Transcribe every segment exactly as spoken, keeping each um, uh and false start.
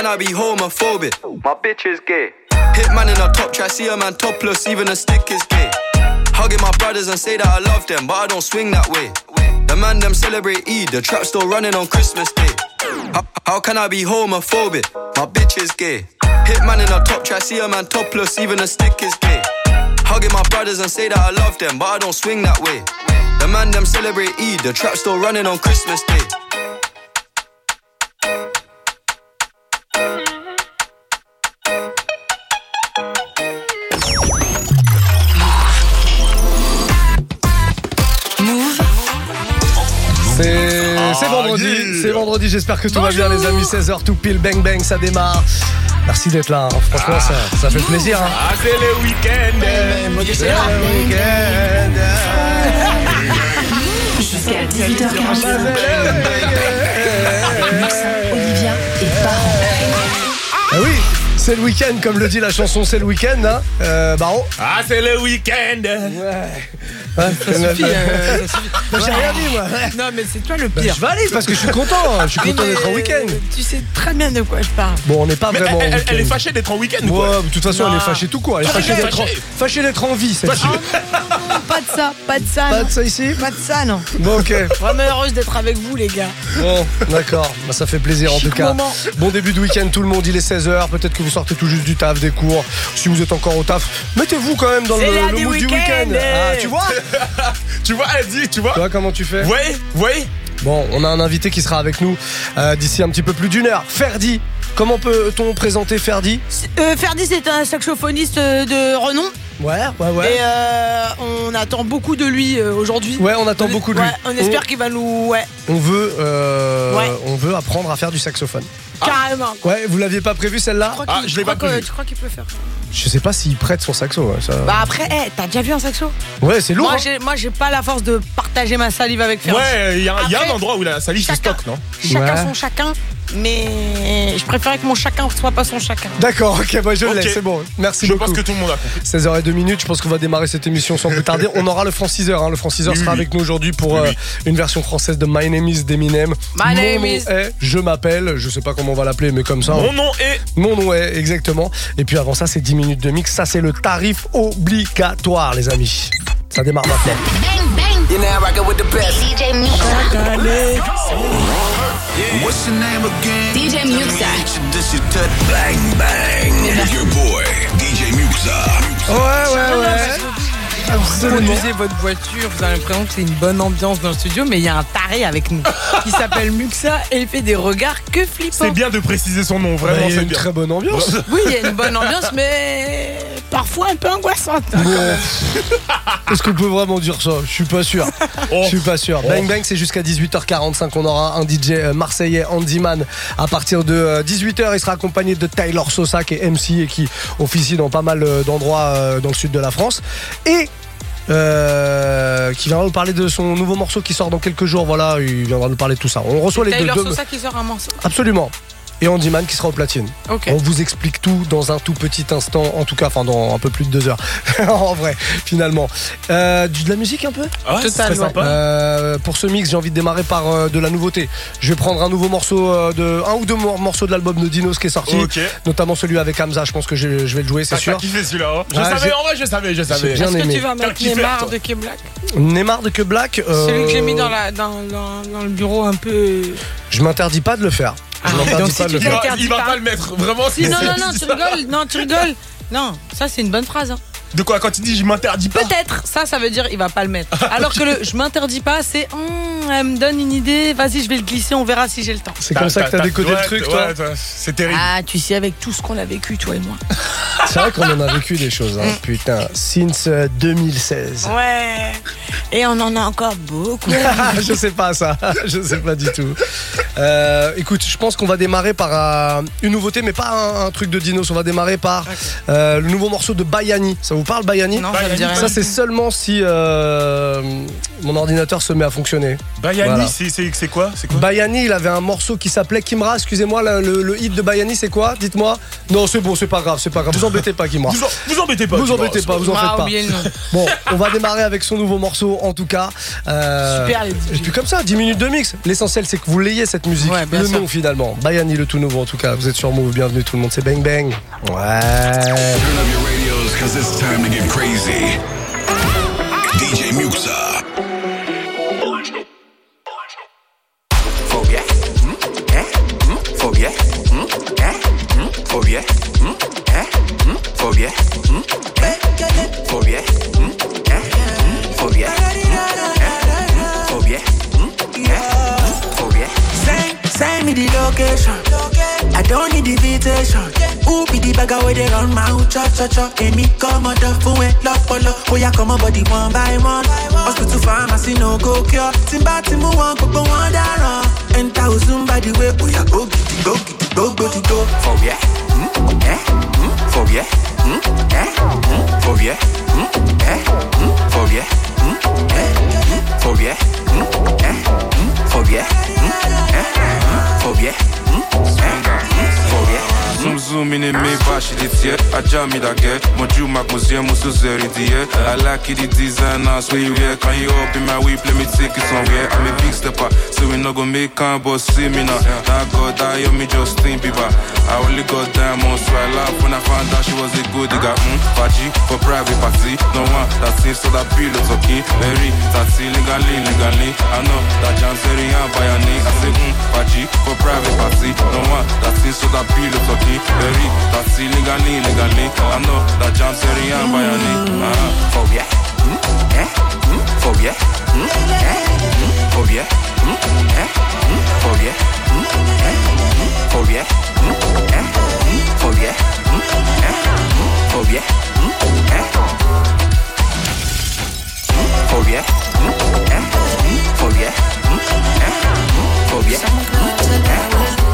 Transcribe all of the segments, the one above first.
can I be homophobic? My bitch is gay. Hitman in a top try, see a man topless, even a stick is gay. Hugging my brothers and say that I love them, but I don't swing that way. The man them celebrate Eid, the trap still running on Christmas Day. How, how can I be homophobic? My bitch is gay. Hitman in a top try, see a man topless, even a stick is gay. Hugging my brothers and say that I love them, but I don't swing that way. The man them celebrate Eid, the trap still running on Christmas Day. C'est, c'est vendredi, c'est vendredi, j'espère que tout va bien les amis, seize heures tout pile, bang bang, ça démarre. Merci d'être là, hein. Franchement ça, ça fait plaisir. Hein. Ah c'est le week-end, c'est le week-end. Jusqu'à dix-huit heures quarante. Olivia et Baron. Ah oui, c'est le week-end comme le dit la chanson, c'est le week-end, hein. Euh, Baron. Ah c'est le week-end. Ouais. Ouais, ça suffit, euh, ça suffit. Bah, j'ai rien dit moi. Non mais c'est toi le pire. Bah, je vais aller parce que je suis content, je suis content d'être en week-end. Tu sais très bien de quoi je parle. Bon, on n'est pas Mais vraiment elle, en elle, elle est week-end. fâchée d'être en week-end ou Ouais, quoi? de toute façon Non. elle est fâchée tout court, elle est fâchée Fâchée. d'être, en... fâchée d'être en vie celle-ci. Pas de ça, pas de ça. Pas non. de ça ici. Pas de ça non. Bon ok. Vraiment heureuse d'être avec vous les gars. Bon, d'accord, bah, ça fait plaisir en Chic tout cas. moment. Bon début de week-end tout le monde, il est seize heures, peut-être que vous sortez tout juste du taf, des cours. Si vous êtes encore au taf, mettez-vous quand même dans C'est le, l'heure le du mood du week-end. week-end. Ah, tu vois Tu vois, elle dit, tu vois. Tu vois comment tu fais? Ouais, ouais. Bon, on a un invité qui sera avec nous euh, d'ici un petit peu plus d'une heure. Ferdi, comment peut-on présenter Ferdi? Euh, Ferdi c'est un saxophoniste euh, de renom. Ouais, ouais, ouais. Et euh, on attend beaucoup de lui euh, aujourd'hui. Ouais, on attend On- beaucoup de lui. ouais, on espère qu'il va nous. Ouais, On veut, euh, Ouais. on veut apprendre à faire du saxophone. carrément. Ouais, vous l'aviez pas prévu celle-là? Tu crois Ah, qu'il- je tu l'ai pas crois que- prévu. Tu crois qu'il peut faire? Je sais pas s'il prête son saxo. Ouais, ça... Bah après, hey, t'as déjà vu un saxo? ouais c'est lourd. Moi hein. j'ai, moi j'ai pas la force de partager ma salive avec Ferdi. Ouais, il y, a- y a Après, un endroit où la salive se chacun- stocke, non? Chacun Ouais. son chacun, mais je préférais que mon chacun soit pas son chacun. D'accord, ok, bah je Ok. l'ai, c'est bon. Merci Je beaucoup. pense que tout le monde a compris. seize heures zéro deux minutes, je pense qu'on va démarrer cette émission sans plus tarder. On aura le franciseur, hein. Le franciseur Oui, sera oui. avec nous aujourd'hui pour Oui, euh, oui. une version française de My Name is d'Eminem. My Mon name nom is- est, je m'appelle, je sais pas comment on va l'appeler, mais comme ça. Mon nom est. Mon nom est, exactement. Et puis avant ça, c'est dix minutes de mix. Ça, c'est le tarif obligatoire, les amis. Ça démarre maintenant. You're now rocking with the best. D J Muxa. What's your name again? D J Muxa. This is Tut Bang Bang. Your boy, D J Muxa. Ouais, ouais, ouais. Vous Absolument. conduisez votre voiture, vous avez l'impression que c'est une bonne ambiance dans le studio, mais il y a un taré avec nous qui s'appelle Muxa et il fait des regards que flippants. C'est bien de préciser son nom, Bah, vraiment, il y a c'est une bien. très bonne ambiance. Oui, il y a une bonne ambiance, mais parfois un peu angoissante. Est-ce qu'on peut vraiment dire ça? Je suis pas sûr. Oh. Je suis pas sûr. Oh. Bang Bang, c'est jusqu'à dix-huit heures quarante-cinq. On aura un D J euh, marseillais, Handyman, à partir de euh, dix-huit heures. Il sera accompagné de Taylor Sosa, qui est M C et qui officie dans pas mal euh, d'endroits euh, dans le sud de la France. Et euh, qui viendra nous parler de son nouveau morceau qui sort dans quelques jours. Voilà, il viendra nous parler de tout ça. On reçoit les deux. Taylor deux- Sosa qui sort un morceau. Absolument. Et Handyman qui sera au platine. Ok. On vous explique tout dans un tout petit instant, en tout cas, enfin dans un peu plus de deux heures. En vrai, finalement. Euh, du- de la musique un peu Ah, c'est très Totalement. sympa. Euh, Pour ce mix, j'ai envie de démarrer par euh, de la nouveauté. Je vais prendre un nouveau morceau, euh, de un ou deux mor- morceaux de l'album de Dinos qui est sorti, Ok. notamment celui avec Hamza. Je pense que je, je vais le jouer, c'est T'as sûr. kiffé celui-là, hein. Je Ouais, savais, j'ai- en vrai, je savais, je savais. bien Est-ce que aimé. tu vas T'as mettre kiffé, Neymar toi. de K-Black? Neymar de Que Black. euh, Celui que j'ai mis dans, la, dans, dans, dans le bureau un peu. Je m'interdis pas de le faire. Je Ah, m'interdis donc si pas de tu le Il faire. va, Interdit il va pas. pas le mettre, vraiment. Si, c'est- non, non, non, c'est tu ça. rigoles. Non, tu rigoles. Non, ça c'est une bonne phrase. Hein. De quoi, quand il dit je m'interdis pas? Peut-être, ça, ça veut dire il va pas le mettre. Alors que le je m'interdis pas, c'est hum, elle me donne une idée, vas-y, je vais le glisser, on verra si j'ai le temps. C'est comme ça que t'as décodé ouais, le truc, ouais, toi. toi, C'est terrible. Ah, tu sais, avec tout ce qu'on a vécu, toi et moi. C'est vrai qu'on en a vécu des choses, hein. Putain. Since euh, deux mille seize. Ouais. Et on en a encore beaucoup. Je sais pas ça, je sais pas du tout. Euh, écoute, je pense qu'on va démarrer par euh, une nouveauté, mais pas un, un truc de Dinos. On va démarrer par euh, le nouveau morceau de Bayani. Ça vous parle, Bayani? Non, ça me dit rien. Ça, c'est seulement si euh, mon ordinateur se met à fonctionner. Bayani, Voilà. c'est, c'est, c'est quoi, c'est quoi Bayani, il avait un morceau qui s'appelait Kimra. Excusez-moi, le, le, le hit de Bayani, c'est quoi? Dites-moi. Non, c'est bon, c'est pas grave, c'est pas grave. Vous embêtez pas, Kimra. Vous, en, vous embêtez pas. Vous Kimra, embêtez c'est pas, vous en Ah, faites pas. oubliez le nom. Bon, on va démarrer avec son nouveau morceau, en tout cas. Euh, Super, les D J. Et puis comme ça, dix minutes de mix. L'essentiel, c'est que vous l'ayez, cette musique. Ouais, bien le sûr. nom, finalement. Bayani, le tout nouveau, en tout cas. Vous êtes sur Move. Bienvenue, tout le monde. C'est Bang Bang. Ouais. Turn up your radios, cause it's time to get crazy. D J Muxa. Phobia. Hmm? Eh? Hmm? Phobia. Hmm? Eh? Hmm? Phobia. Hmm? Eh? Hmm? Phobia. Hmm? Eh? Phobia. Hmm? Eh? Hmm? Phobia. Hmm? Eh? Phobia. Hmm? Eh? Phobia. Send, send me the location. I don't need invitation. Who be the bagger where they run mouth, chop, chop, chop. And me come out of phone, love for love. Oh, yeah, come on, body one by one. Hospital pharmacy, no go cure. Timba, timba, one, go, go, one, down. And thousand by the way. Oh, yeah, go, get go, get go, go, to go. Phobia. Hmm? Eh? Hmm? Phobia. Hmm? Eh? Hmm? Phobia. Hmm? Eh? Hmm? Phobia. Hmm? Eh? Hmm? Phobia. Hmm? Eh? Hmm? Phobia. Hmm? Eh? Hmm? Phobia. Hmm? Eh? Hmm? Phobia. Zoom zoom in me bash it here. I jam it again. Mon Dieu, ma museum, so zeri here. I like it, the design, now so you wear. Can you open my whip? Let me take it somewhere. I'm a big stepper, so we no go make can but see me now. Now God, I owe me Justin Bieber. I only got diamonds, so I laugh when I found out she was a good digger. Hmm, Faji for private party. No one that seems so that bill is okay. Very taxi legally, legally. I know that John Seri and Bayani. I say hmm, Faji for private party. No one that seems so that bill is okay. Very taxi legally, legally. I know that John Seri and Bayani. Uh-huh. Phobia. Hmm? Eh? Hmm? Phobia. Hmm? Eh? Hmm? Phobia. Hmm? Eh? Hmm? Phobia. Hmm? Eh? Hmm? Phobia. Hmm? Eh? Hmm? Phobia. Hmm? Eh? Hmm? Phobia. Hmm? Eh? Hmm? Phobia. Hmm? Eh? Hmm? Phobia. Hmm? Eh? Hmm? Phobia. Hmm? Eh?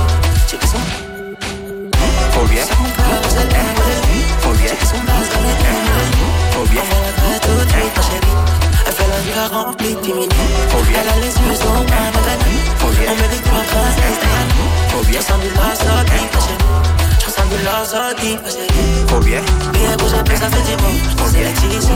Phobia. Phobia. Phobia. Elle fait la vie la remplie, timide. Elle a les yeux sur moi, madame. On me dit que ma princesse Diana. Je ressens du love sorti, ma chérie. Je ressens du love sorti, ma chérie. Phobia. Bien bouge un peu, ça fait du bon. Je pense qu'elle est ici.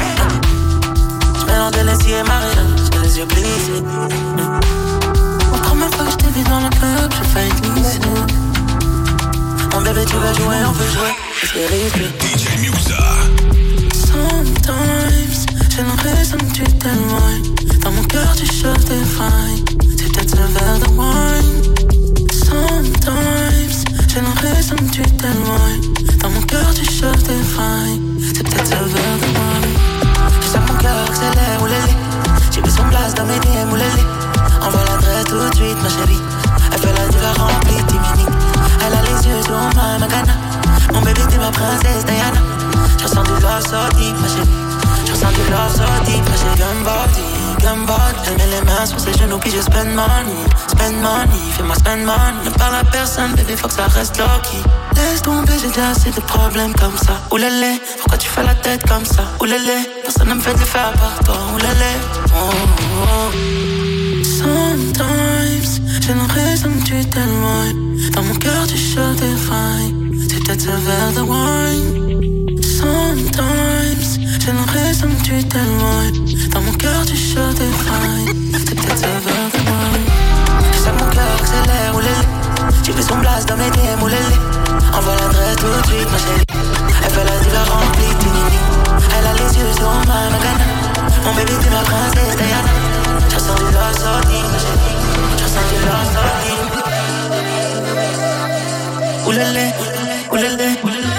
Je mélange de l'inci et Maria. J'ai les yeux plissés. La première fois que je t'ai vu dans le club, j'ai failli glisser. Mon bébé, tu veux jouer, on peut jouer. C'est risqué. D J Muxa. Sometimes, j'ai l'impression que tu t'éloignes. Dans mon cœur, tu cherches des failles. C'est peut-être ce verre de wine. Sometimes, j'ai l'impression que tu t'éloignes. Dans mon cœur, tu cherches des failles. C'est peut-être ce verre de wine. Je sens mon cœur accélère, oulali. J'ai mis son place dans mes D M, oulali. Envoie l'adresse tout de suite, ma chérie. Elle fait la diva remplie, timide. Elle a les yeux sur moi, Magana. Mon bébé, t'es ma princesse Diana. Je ressens du love sorti, ma chérie. Je ressens du love sorti, ma chérie. Gun body, gun body. Elle met les mains sur ses genoux, puis je spend money. Spend money, fais-moi spend money. Ne parle à personne, bébé, faut que ça reste low-key. Laisse tomber, j'ai déjà assez de problèmes comme ça. Oulélé, pourquoi tu fais la tête comme ça? Oulélé, personne ne me fait de faire par toi. Oulélé, oh, oh, oh. Sometimes, j'ai l'impression que tu t'éloignes. Dans mon cœur, tu cherches des failles. C'est peut-être ce verre de wine. Sometimes, j'ai l'impression que tu t'éloignes. Dans mon cœur, tu cherches des failles. C'est peut-être ce verre de wine. Je sens mon cœur accélère, oulélé. J'ai mis son blast dans mes D M, oulélé. Envoie l'adresse tout de suite, ma chérie. Elle fait la diva remplie, timide. Elle a les yeux sur moi, Magana. Mon bébé, t'es ma princesse Diana. Je ressens du love sorti, ma chérie. Je ressens du love sorti. Oulélé, oulélé, oulélé.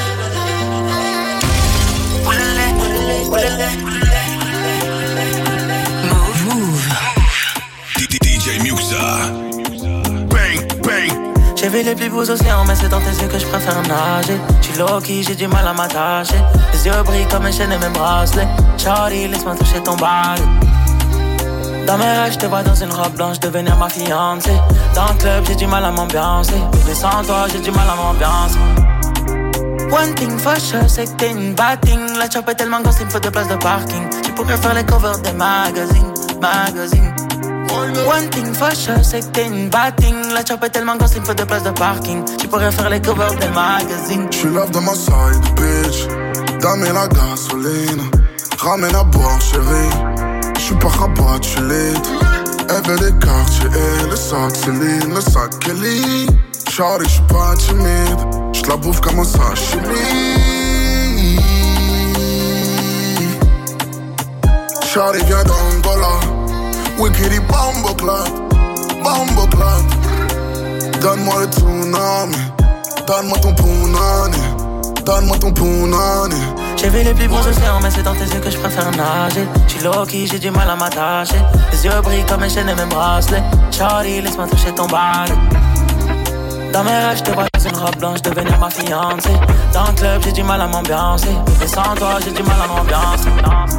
Oulélé, oulélé, oulélé. Move, move. D J Muxa. Bang, bang. J'ai vu les plus beaux océans, mais c'est dans tes yeux que je préfère nager. J'suis low-key, j'ai du mal à m'attacher. Les yeux brillent comme mes chaînes et mes bracelets. Charlie, laisse-moi toucher ton bal. Dans mes rêves, j'te vois dans une robe blanche devenir ma fiancée. Dans le club, j'ai du mal à m'ambiancer. Bébé, sans toi, j'ai du mal à m'ambiancer. One thing for sure, c'est que t'es une bad thing. La chop est tellement grosse, il me faut deux places de parking. Tu pourrais faire les covers des magazines, magazines. One thing for sure, c'est que t'es une bad thing. La chop est tellement grosse, il me faut deux places de parking. Tu pourrais faire les covers des magazines. J'suis love de ma side, bitch. Dame la gasoline. Ramène à boire, chérie. J'suis pas rabat, j'suis lit. Elle veut des quartiers et le sac Céline, le sac Kelly. Shawty, j'suis pas timide. J'te la bouffe comme un sashimi. Shawty vient d'Angola. Wickedy Bombo Club, Bombo Club. Donne-moi le tsunami. Donne-moi ton punani. Donne-moi ton punani. J'ai vu les plus beaux océans, mais c'est dans tes yeux que je préfère nager. J'suis low-key, j'ai du mal à m'attacher. Les yeux brillent comme une chaîne et mes bracelets. Shawty, laisse-moi toucher ton bal. Dans mes rêves, j'te vois dans une robe blanche devenir ma fiancée. Dans le club, j'ai du mal à m'ambiancer. Et sans toi, j'ai du mal à m'ambiancer.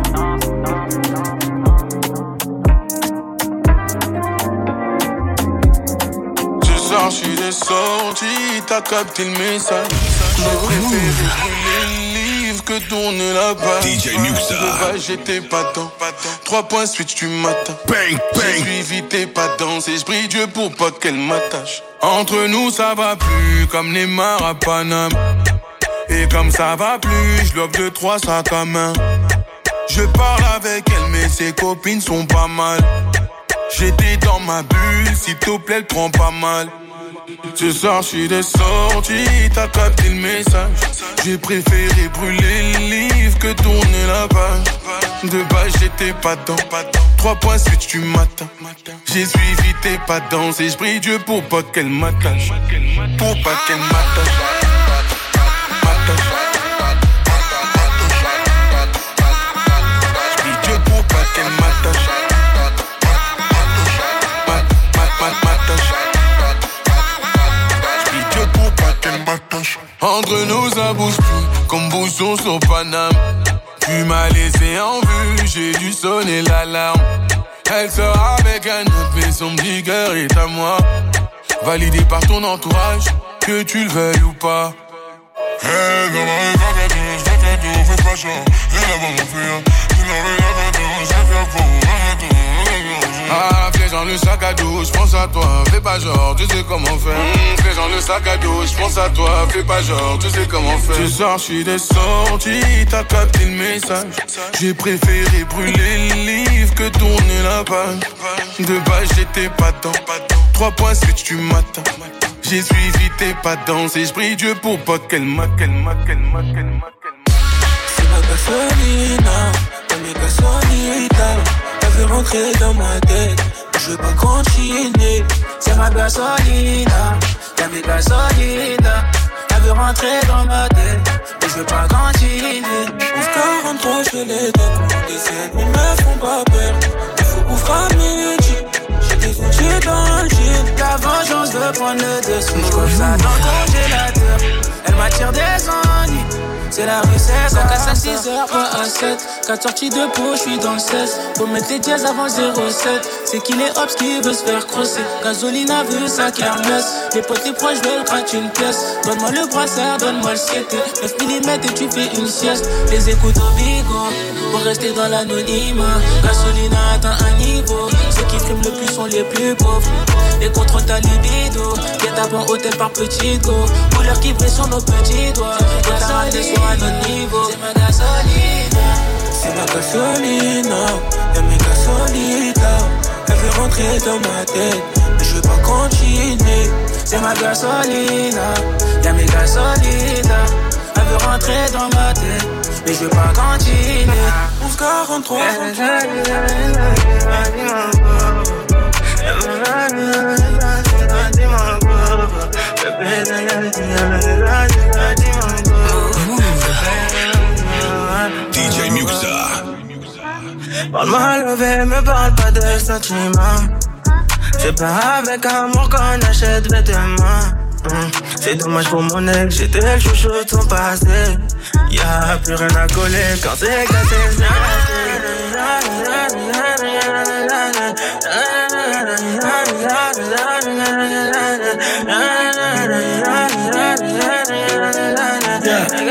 J'suis descendu, t'as capté le message. J'ai préféré brûler le livre que tourner la page. D J Muxa. De base, j'étais pas dans. Trois points switch du matin. Bang, bang. J'ai suivi tes pas danses et j'prie Dieu pour pas qu'elle m'attache. Entre nous, ça va plus comme Neymar à Paname. Et comme ça va plus, j'lobe deux, trois sacs à main. Je parle avec elle, mais ses copines sont pas mal. J'étais dans ma bulle, s'il te plaît, elle prend pas mal. Ce soir, j'suis descendu, t'as capté le message. J'ai préféré brûler le livre que tourner la page. De base, j'étais pas dans. Trois points switch du matin. J'ai suivi tes pas danses et j'prie Dieu pour pas qu'elle m'attache. Pour pas qu'elle m'attache. J'prie Dieu pour pas qu'elle m'attache. Entre nous ça bouge plus, comme bouchon sur Paname. Tu m'as laissé en vue, j'ai dû sonner l'alarme. Elle sera avec un autre, mais son petit cœur est à moi. Validé par ton entourage, que tu le veuilles ou pas. Hey, dans ma rue, pas cadeau, j'fais cadeau, fais pas chaud. Et là-bas, mon frère, tu n'aurais pas cadeau, j'fais cadeau, Ah, fais genre le sac à dos, j'pense à toi, fais pas genre, tu sais comment faire. Mmh, fais genre le sac à dos, j'pense à toi, fais pas genre, tu sais comment faire. Ce soir, j'suis descendu, t'as capté le message. J'ai préféré brûler le livre que tourner la page. De base, j'étais pas dans. Trois points switch du matin. J'ai suivi tes pas danses et j'prie Dieu pour pas qu'elle m'a, qu'elle m'a, qu'elle m'a, qu'elle m'a. C'est ma gasolina, t'as mes gasolina. Elle veut rentrer dans ma tête, je veux pas continuer. C'est ma gasolina, t'as mes gasolina. Elle veut rentrer dans ma tête, mais je veux pas continuer. onze quarante-trois, je les donne. Les ennemis me font pas peur. Il faut ouvrir à midi. J'étais foutu dans le jean. La vengeance veut prendre le dessus. Je colle ça dans le congélateur. Elle m'attire des ennuis. C'est la rue, c'est ça. Casse à six heures, pas à sept. quatre sorties de peau, j'suis dans le seize. Faut mettre les dièses avant le zéro sept. C'est qu'il est hops qui veut se faire crosser. Gasolina veut sa kermesse. Les potes, les proches veulent gratter une pièce. Donne-moi le brassard, donne-moi le siete. neuf millimètres et tu fais une sieste. Les écoutes au bigot pour rester dans l'anonymat. Gasolina atteint un niveau. Ceux qui friment le plus sont les plus pauvres. Et contrôle ta libido. Guette avant hôtel par petit go. Couleur qui brille sur nos petits doigts. Gasolina à notre niveau. C'est ma gasolina. C'est ma gasolina. Y'a mes gasolina. Elle veut rentrer dans ma tête, mais je veux pas continuer. C'est ma gasolina. Y'a mes gasolina. Elle veut rentrer dans ma tête, mais je veux pas continuer. onze quarante-trois. D J Muxa. Parle-moi levé, me parle pas de sentiments. C'est pas avec amour qu'on achète vêtements. Mmh. C'est dommage pour mon ex, j'étais le chouchou de son passé. Y'a plus rien à coller quand c'est cassé, c'est cassé.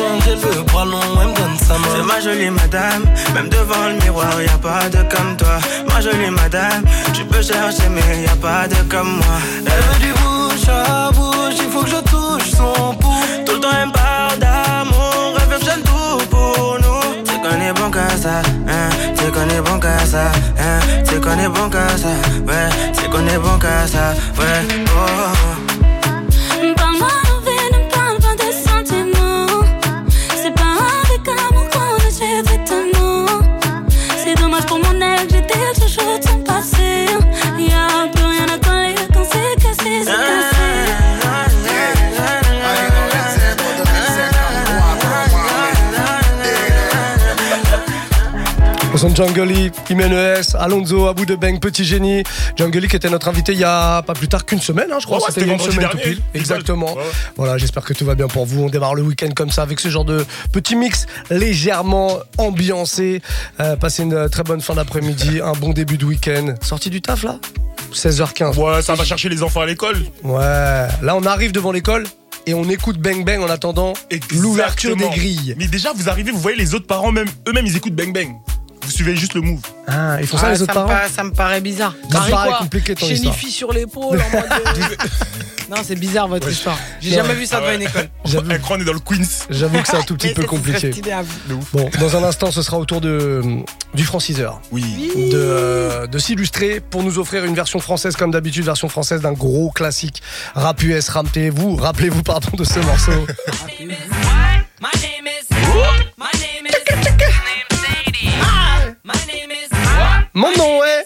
quand elle veut bras longs, elle me donne sa main. C'est ma jolie madame, même devant le miroir, y'a pas de comme toi. Ma jolie madame, tu peux chercher mais y'a pas de comme moi. Elle veut du bouche à bouche, il faut que je touche son pouls. Tout le temps elle me parle d'amour, elle veut que j'aime tout pour nous. C'est qu'on est bon qu'à ça, hein, c'est qu'on est bon qu'à ça, hein, c'est qu'on est bon qu'à ça, ouais, c'est qu'on est bon qu'à ça, ouais, oh. Parle-moi de vie, ne parle pas des sentiments. C'est pas avec amour qu'on achète étonnant. C'est dommage pour mon ex, j'étais toujours de son passé. Y'a plus rien à coller quand c'est cassé, c'est cassé. Jungle, Jiménez, Alonso, Abou de Beng, Petit Génie. Jungle qui était notre invité il y a pas plus tard qu'une semaine, hein, je crois. Ouais, c'était, c'était une semaine dernier, tout pile. Exactement. Ouais. Voilà, j'espère que tout va bien pour vous. On démarre le week-end comme ça avec ce genre de petit mix légèrement ambiancé. Euh, passez une très bonne fin d'après-midi, un bon début de week-end. Sorti du taf là seize heures quinze. Ouais, ça va chercher les enfants à l'école. Ouais. Là, on arrive devant l'école. Et on écoute Bang Bang en attendant Exactement. L'ouverture des grilles. Mais déjà, vous arrivez, vous voyez les autres parents, même eux-mêmes, ils écoutent Bang Bang. Vous suivez juste le move. Ah, ils font ça ah, les autres ça parents me, Ça me paraît bizarre. Ça me paraît compliqué ton histoire. Chénifie sur l'épaule en mode... Non, c'est bizarre votre ouais. histoire. J'ai non. jamais vu ça ah ouais. devant une école. J'avoue. Elle croit qu'on est dans le Queens. J'avoue que c'est un tout petit peu compliqué. Bon, dans un instant, ce sera au tour de, du franciseur. Oui. De, euh, de s'illustrer pour nous offrir une version française, comme d'habitude, version française d'un gros classique. Rap U S, rappelez-vous, rappelez-vous pardon, de ce morceau. My name is... My name is... Mon nom est...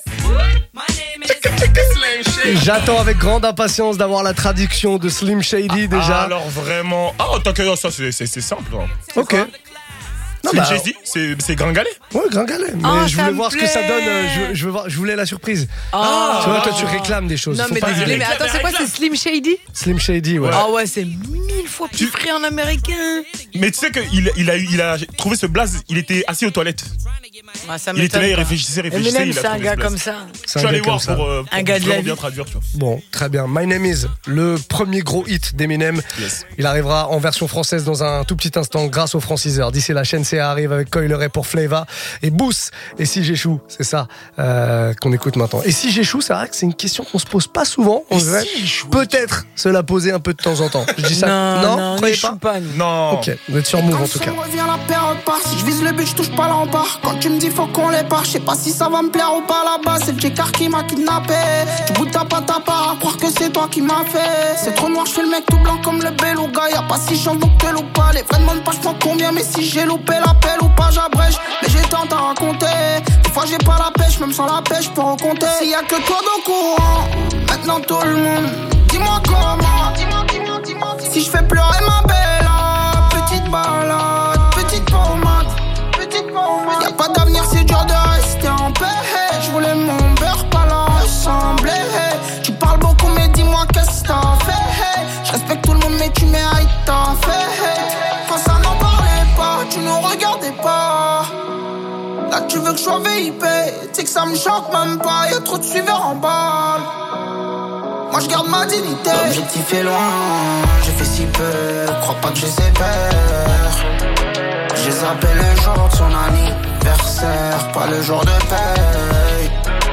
J'attends avec grande impatience d'avoir la traduction de Slim Shady déjà. Ah, alors vraiment... Ah, oh, t'inquiète, ça c'est, c'est, c'est simple. Hein. Ok. Non, Slim bah, Shady, c'est, c'est Gringalet. Ouais, Gringalet. Mais oh, je voulais voir plaît. ce que ça donne. Je, je, veux voir, je voulais la surprise. Oh. Tu vois, toi, tu réclames des choses. Non, mais, désolé, mais attends, c'est quoi, c'est Slim Shady? Slim Shady, ouais. Ah ouais, c'est mille fois plus frais en américain. Mais tu sais qu'il il a, il a trouvé ce blaze, il était assis aux toilettes. Ah, ça il était là, il réfléchissait, réfléchissait. Eminem, c'est un gars comme ça. Je suis allé voir pour, euh, pour un gars de la vie. bien traduire. Tu vois. Bon, très bien. My Name Is, le premier gros hit d'Eminem. Yes. Il arrivera en version française dans un tout petit instant grâce au franciseur. D'ici la chaîne C A arrive avec Coileray pour Flava et Boost. Et si j'échoue, c'est ça euh, qu'on écoute maintenant. Et si j'échoue, c'est vrai que c'est une question qu'on se pose pas souvent. On devrait si peut-être se la poser un peu de temps en temps. Je dis ça. Non, non, non croyez pas, pas Non. Ok, vous êtes sur Move en tout cas. Revient la période part. Si je vise le but, je touche pas l'embarque. Quand tu me dis faut qu'on les part, je sais pas si ça va me plaire ou pas là-bas. C'est le J-Car qui m'a kidnappé. Tu goûtes ta pâte à part à croire que c'est toi qui m'as fait. C'est trop noir, je fais le mec tout blanc comme le beluga. Y'a pas si chance donc te loupe pas. Les vrais demandent pas je prends combien. Mais si j'ai loupé l'appel ou pas, j'abrège. Mais j'ai tant à raconter. Des fois j'ai pas la pêche, même sans la pêche, je peux recompter. S'il y a que toi dans le courant, maintenant tout le monde, dis-moi comment. Dis-moi, dis-moi, dis-moi, dis-moi. Si je fais pleurer ma belle, petite balade, petite pommade, petite pommade. Y'a pas d'avenir, c'est dur de rester en paix. Je voulais mon beurre, pas la ressembler. Tu parles beaucoup, mais dis-moi qu'est-ce que t'as fait. Je respecte tout le monde, mais tu mérites ta fête. Quand ça n'en parlait pas, tu nous regardais pas. Là tu veux que je sois V I P, tu sais que ça me choque même pas, y'a trop de suiveurs en balle. Moi je garde ma dignité. L'objectif est loin, j'ai fait si peu, crois pas que je sais peur. J'ai zappé le jour de son anniversaire, pas le jour de paye.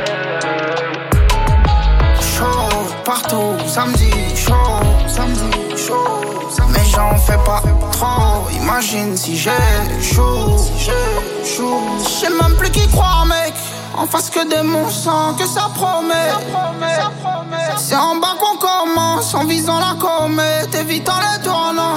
Chaud partout, samedi, chaud, samedi, chaud. Mais j'en fais pas trop, imagine si j'ai chaud, si j'ai chaud. J'sais même plus qui croire mec, en face que des monstres, que ça promet, ça promet, ça promet. C'est en bas qu'on commence, en visant la comète, évitant les tournants.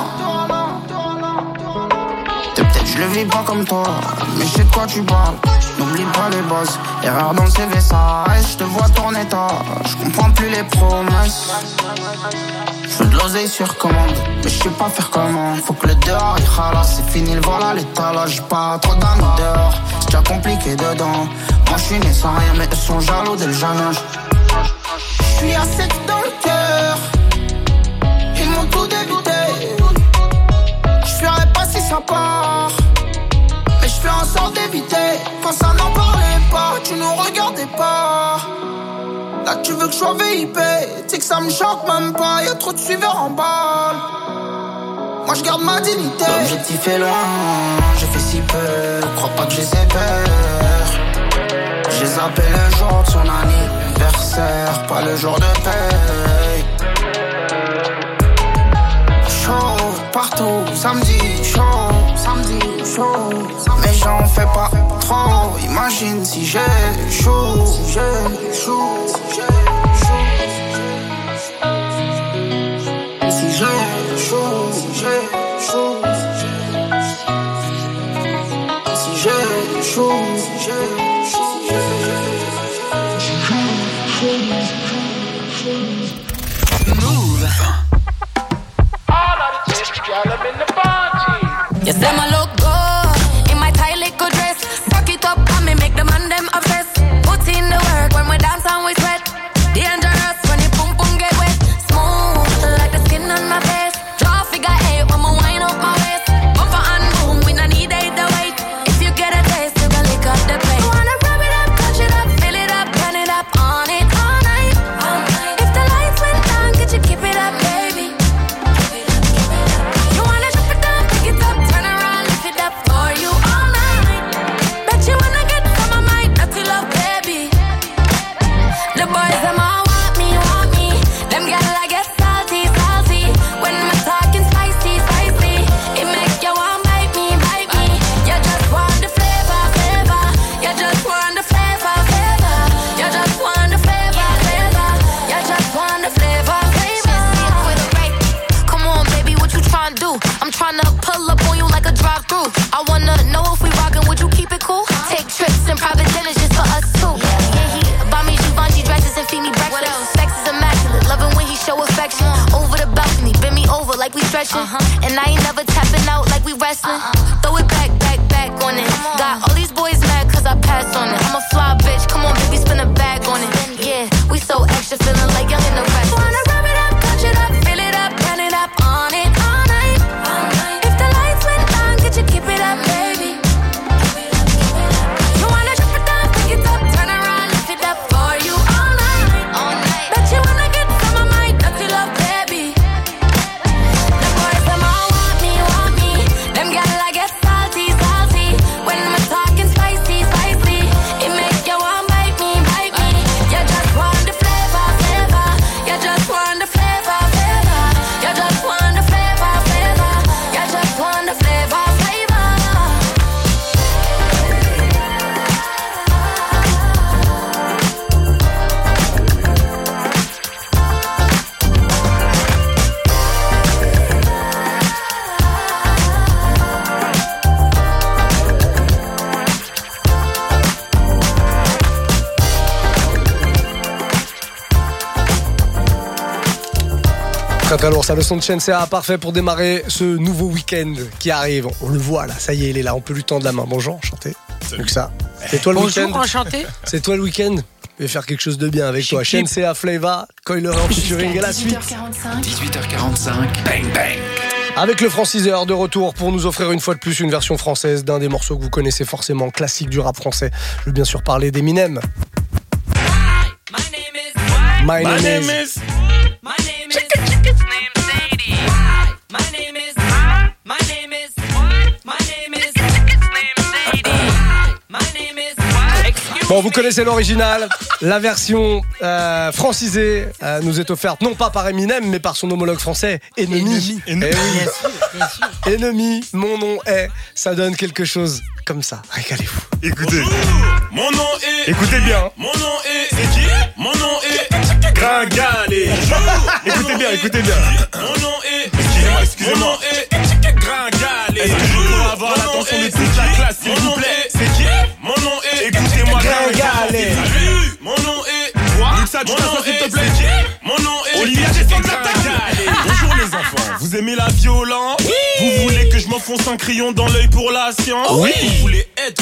Peut-être je le vis pas comme toi, mais je sais de quoi tu parles. N'oublie pas les bases, erreur dans le C V ça reste. Je te vois tourner tard, je comprends plus les promesses. Je veux de l'oseille sur commande, mais je sais pas faire comment. Faut que le dehors il ralasse, c'est fini le voilà l'étalage. J'ai pas trop d'amis dehors, c'est déjà compliqué dedans. Moi je suis né sans rien, mais eux sont jaloux dès le jeune âge. Je suis à sec dans le cœur, ils m'ont tout dégoûté. Je ferais pas si ça part, mais je fais en sorte d'éviter. Quand ça n'en parlait pas, tu nous regardais pas. Là tu veux que je sois V I P, tu sais que ça me choque même pas. Y'a trop de suiveurs en balle. moi je garde ma dignité. L'objectif est loin, j'ai fait si peu. Crois pas que je les ai peur. Je les appelle le jour de son anniversaire, pas le jour de paye. Chaud partout, samedi chaud, samedi chaud. Mais j'en fais pas trop, imagine si j'ai chaud, si j'ai chaud, si j'ai chaud. Si j'ai chaud, si j'ai chaud, si j'ai chaud, si j'ai Move. You say my look good in my tight little dress. Rock it up and me make the man them obsessed. Put in the work when we dance and we sweat. Dangerous when you boom boom get wet. Smooth like the skin on my face. Draw figure eight when we wind up my waist. Bumper and boom, we no need eight to wait. If you get a taste, you can lick up the place. You wanna rub it up, touch it up, fill it up, turn it up, on it all night. All night. If the lights went down, could you keep it up, baby? You wanna drop it down, pick it up, turn around, lift it up for you all night. Bet you wanna get some of my dirty love, baby. The boys them all want me, want me. Them gyal I get salty, salty. When I'm talking spicy, spicy, it make you want bite me, bite me. You just want the flavor, flavor. You just want the flavor, flavor. You just want the flavor, flavor. You just want the flavor, flavor. Come on, baby, what you tryna do? I'm tryna pull up on you like a drive-through. I wanna know if we rockin', would you keep it cool? Take trips in private dinners just for us two. Yeah, he buy me Givenchy dresses and feed me breakfast. Sex is immaculate, loving when he show affection. Over the balcony, bend me over like we stretching. And I ain't never tapping out like we wrestling. Throw it back, back, back on it. Got all these boys mad cause I passed on it. I'm a fly bitch, come on baby, spin a bag on it. Yeah, we so extra, feeling like young and the rest. Wanna rub it up, touch it up, fill it up, turn it up, on it all night. If the lights went down, could you keep it up, baby? You wanna drop it down, pick it up, turn around, lift it up for you all night. All night. Bet you wanna get some of my dirty love, baby. The boys them all want me, want me. Them gyal I get salty, salty. When I'm talking spicy, spicy, it make you want bite me, bite me. You just want the flavor, flavor. You just want the flavor, flavor. You just want the flavor, flavor. You just want the flavor, flavor. Très très lourd, ça, le son de Chensea, parfait pour démarrer ce nouveau week-end qui arrive. On le voit là, ça y est, il est là, on peut lui tendre la main. Bonjour, enchanté. Donc ça, c'est toi le Bonjour, week-end. enchanté. C'est toi le week-end. Je vais faire quelque chose de bien avec toi. Chensea, Flava, Coiler en featuring et la suite. dix-huit heures quarante-cinq, bang bang. Avec le franciseur de retour pour nous offrir une fois de plus une version française d'un des morceaux que vous connaissez forcément, classique du rap français. Je veux bien sûr parler d'Eminem. My name is. My name is. My name is. My name is. My name is. My name is. My name is. Bon, vous connaissez l'original. La version euh, francisée euh, nous est offerte non pas par Eminem, mais par son homologue français, Ennemi. Ennemi. Eh oui. Bien sûr, bien sûr. Ennemi, mon nom est. Ça donne quelque chose comme ça. Régalez-vous. Écoutez. Mon nom est. Écoutez bien. Mon nom est. C'est qui? Mon nom est. Gringalet. Écoutez bien, écoutez bien. Mon nom est. Excusez-moi, excusez-moi. Mon nom est. Gringalet. Est-ce que je peux avoir l'attention de toute la classe, s'il vous plaît? C'est qui? Mon nom est. Écoutez-moi, Gringalet. Salut. Mon nom est. Quoi? Ça, tu Mon t'assois, nom s'il te est. plaît. C'est qui? Mon nom est. Olivier, descends de la Gringalet. table. Bonjour les enfants. Vous aimez la violence? Oui. Vous voulez que je m'enfonce un crayon dans l'œil pour la science? Oui. Vous voulez être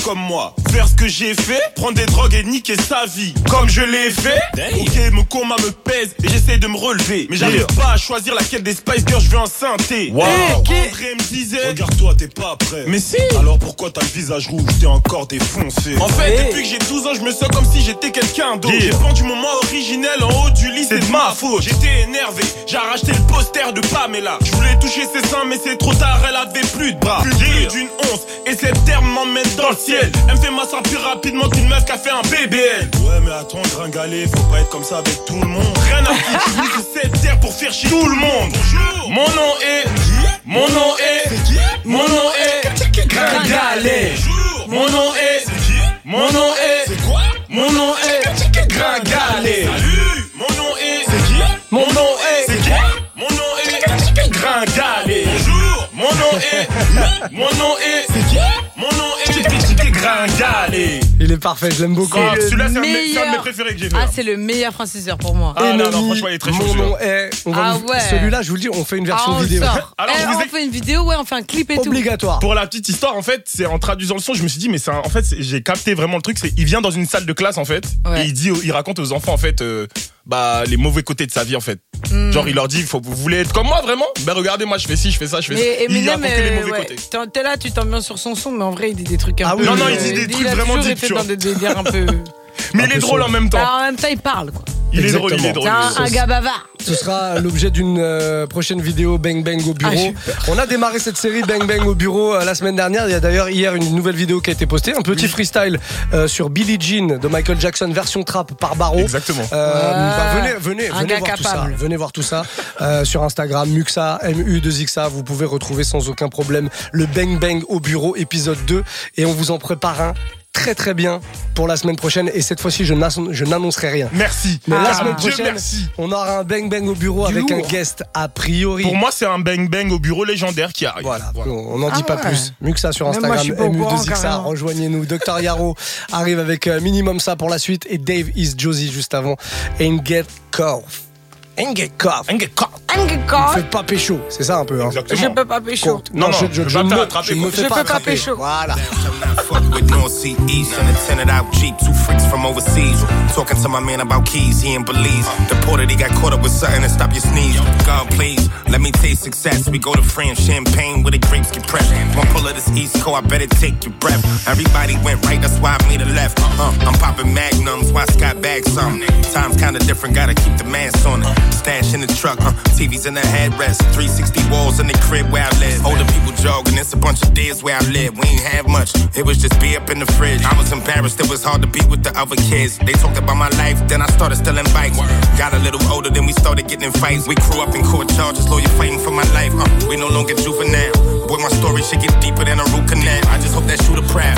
comme moi. Faire ce que j'ai fait, prendre des drogues et niquer sa vie. Comme je l'ai fait, ok, mon coma me pèse et j'essaie de me relever. Mais j'arrive pas à choisir laquelle des Spice Girls je veux en synthé. Wow. André me disait, regarde-toi, t'es pas prêt. Mais si. Alors pourquoi t'as le visage rouge, t'es encore défoncé. En fait, depuis que j'ai douze ans, je me sens comme si j'étais quelqu'un d'autre. J'ai pendu mon moi originel en haut du lit, c'est de ma faute. J'étais énervé, j'ai arraché le poster de Pamela. Je voulais toucher ses seins, mais c'est trop tard, elle avait plus de bras. Plus d'une once, et cette terme m'emmène dans le ciel. Elle me fait masser plus rapidement qu'une meuf qui a fait un B B L. Ouais, mais attends, gringalet, faut pas être comme ça avec tout le monde. Rien à foutre, j'utilise cette terre pour faire chier tout le monde. Mon nom est, mon nom est, mon nom est Gringalet. Mon nom est, mon nom est, c'est quoi? Mon nom est Gringalet. Salut, mon nom est, c'est qui? Mon nom est, c'est qui? Mon nom est Gringalet. Bonjour, mon nom est, mon nom est, c'est qui? Mon nom est Gringalet. Il est parfait, je l'aime beaucoup. Ah, celui-là, c'est un, meilleur... de mes- c'est un de mes préférés que j'ai fait. Ah, c'est le meilleur franciseur pour moi. Ah non, non, franchement, il est très chaud. Mon nom est. On va Ah vous- ouais. Celui-là, je vous le dis, on fait une version Ah, on le vidéo. sort. Alors, Eh, je vous on ai- fait une vidéo, ouais, on fait un clip et tout. Obligatoire. Pour la petite histoire, en fait, c'est en traduisant le son, je me suis dit, mais c'est un- en fait, c'est- j'ai capté vraiment le truc. C'est, il vient dans une salle de classe, en fait, Ouais. et il dit, il raconte aux enfants, en fait, euh, bah, les mauvais côtés de sa vie, en fait. Mm. Genre, il leur dit, faut, vous voulez être comme moi, vraiment? Ben, regardez, moi, je fais ci, je fais ça, je fais ça. Mais Il Eminem, raconte que les euh, mauvais ouais, côtés. t'es t'es là, tu t'ambiances sur son son, mais en vrai, il dit des trucs un Ah peu. oui, non, non, il dit des il trucs a vraiment toujours deep, été tu dans vois. des délires un peu. Mais Un il est peu drôle sombre. en même temps. Bah, en même temps, il parle, quoi. Il est Exactement. drôle, il est drôle. C'est un, un gars bavard. Ce sera l'objet d'une euh, prochaine vidéo Bang Bang au bureau. Ah, On a démarré cette série Bang Bang au bureau euh, la semaine dernière. Il y a d'ailleurs hier une nouvelle vidéo qui a été postée. Un petit freestyle euh, sur Billie Jean de Michael Jackson version trap par Baro. Exactement. Euh, Ouais. bah, venez, venez, Un venez gars voir capable. tout ça. Venez voir tout ça euh, sur Instagram Muxa M U deux X A. Vous pouvez retrouver sans aucun problème le Bang Bang au bureau épisode deux et on vous en prépare un très très bien pour la semaine prochaine et cette fois-ci je n'annon- je n'annoncerai rien. Merci. Mais la Ah, semaine Dieu prochaine, merci. on aura un Bang Bang au bureau avec un lourd. guest a priori. Pour moi, c'est un bang bang au bureau légendaire qui arrive. Voilà, on n'en dit Ah pas ouais. plus. Mieux que ça sur Même moi, Instagram, je suis pas au M U courant, deux X A, carrément. rejoignez-nous. Docteur Yaro arrive avec euh, minimum ça pour la suite et Dave is Josie juste avant. And get cough. And get cough. Un gars, quoi? Un gars, quoi. Faites pas pécho, c'est ça un peu. Hein. Exactement. Je peux pas pécho. Compte. Non, Non, je, non, je, je je vais ne pas me, attraper, je me quoi. fais Je pas peux pas attraper. pécho. Voilà. Fuck with North Sea East and a tinted out Jeep. Two freaks from overseas. Talking to my man about keys, he ain't Belize. Deported, he got caught up with something to stop your sneeze. God, please, let me taste success. We go to France, champagne where the grapes get pressed. One pull of this East Coast, I better take your breath. Everybody went right, that's why I made a left. Uh, I'm popping magnums, why Scott bags some. Times kinda different, gotta keep the mask on it. Stash in the truck, uh, T V's in the headrest. three sixty walls in the crib where I live. Older people jogging, it's a bunch of days where I live. We ain't have much, it was just beer up in the fridge. I was embarrassed, it was hard to be with the other kids. They talked about my life, then I started stealing bikes. Got a little older, then we started getting in fights. We grew up in court charges, lawyer fighting for my life. Uh, we no longer juvenile. Boy, my story should get deeper than a root canal. I just hope that shooter proud.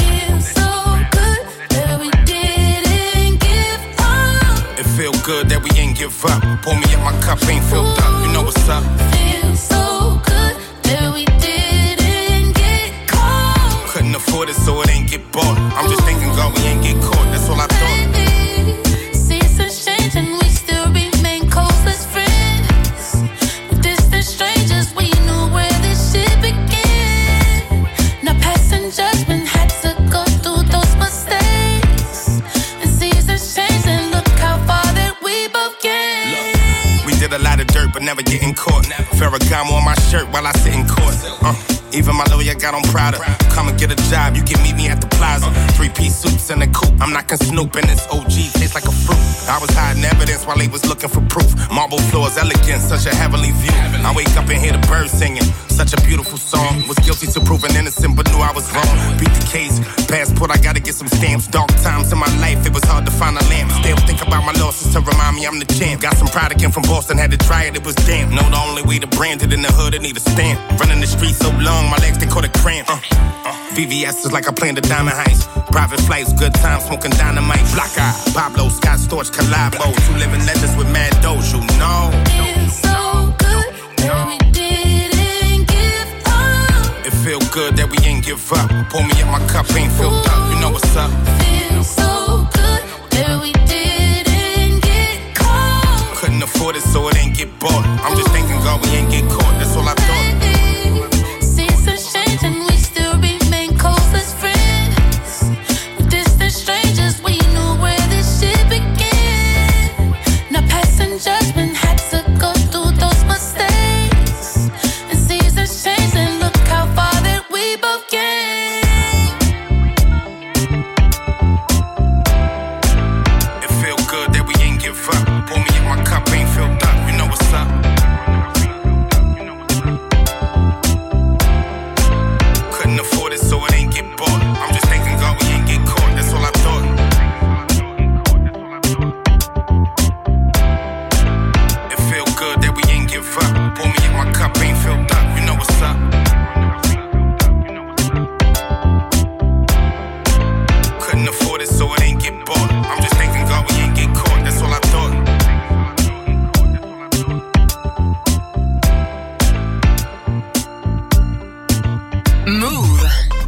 It feel good that we ain't give up. Pour me up, my cup ain't filled up. You know what's up. Couldn't afford it, so it ain't get bought. I'm just thanking God we ain't get caught. That's all I thought. Judgment had to go through those mistakes, and seasons change, and look how far that we both came. We did a lot of dirt, but never getting caught. Ferragamo on my shirt while I sit in court. Uh, even my lawyer got on Prada. Come and get a job, you can meet me at the plaza. Three-piece suits and a coupe, I'm knocking Snoop, and this O G tastes like a fruit. I was hiding evidence while they was looking for proof. Marble floors, elegant, such a heavenly view. I wake up and hear the birds singing. Such a beautiful song. Was guilty to proving innocent, but knew I was wrong. Beat the case, passport, I gotta get some stamps. Dark times in my life, it was hard to find a lamp. Still think about my losses to remind me I'm the champ. Got some product in from Boston, had to try it, it was damp. Know the only way to brand it in the hood, it need a stamp. Running the streets so long, my legs they caught a cramp. Uh, uh, V V S is like I planned a diamond heist. Private flights, good times, smoking dynamite. Black Eye, Pablo, Scott Storch, collabo. Two living legends with mad dough, you know. Feels so good that we didn't give up. It feel good that we ain't give up. Pour me up, my cup ain't filled up. You know what's up. Feels so good that we didn't get caught. Couldn't afford it, so it ain't get bought. I'm just thanking God we ain't get caught. That's all I thought. Seasons change and we still remain close as friends. thought. I'm just thanking God we ain't get caught, that's all I thought. Move.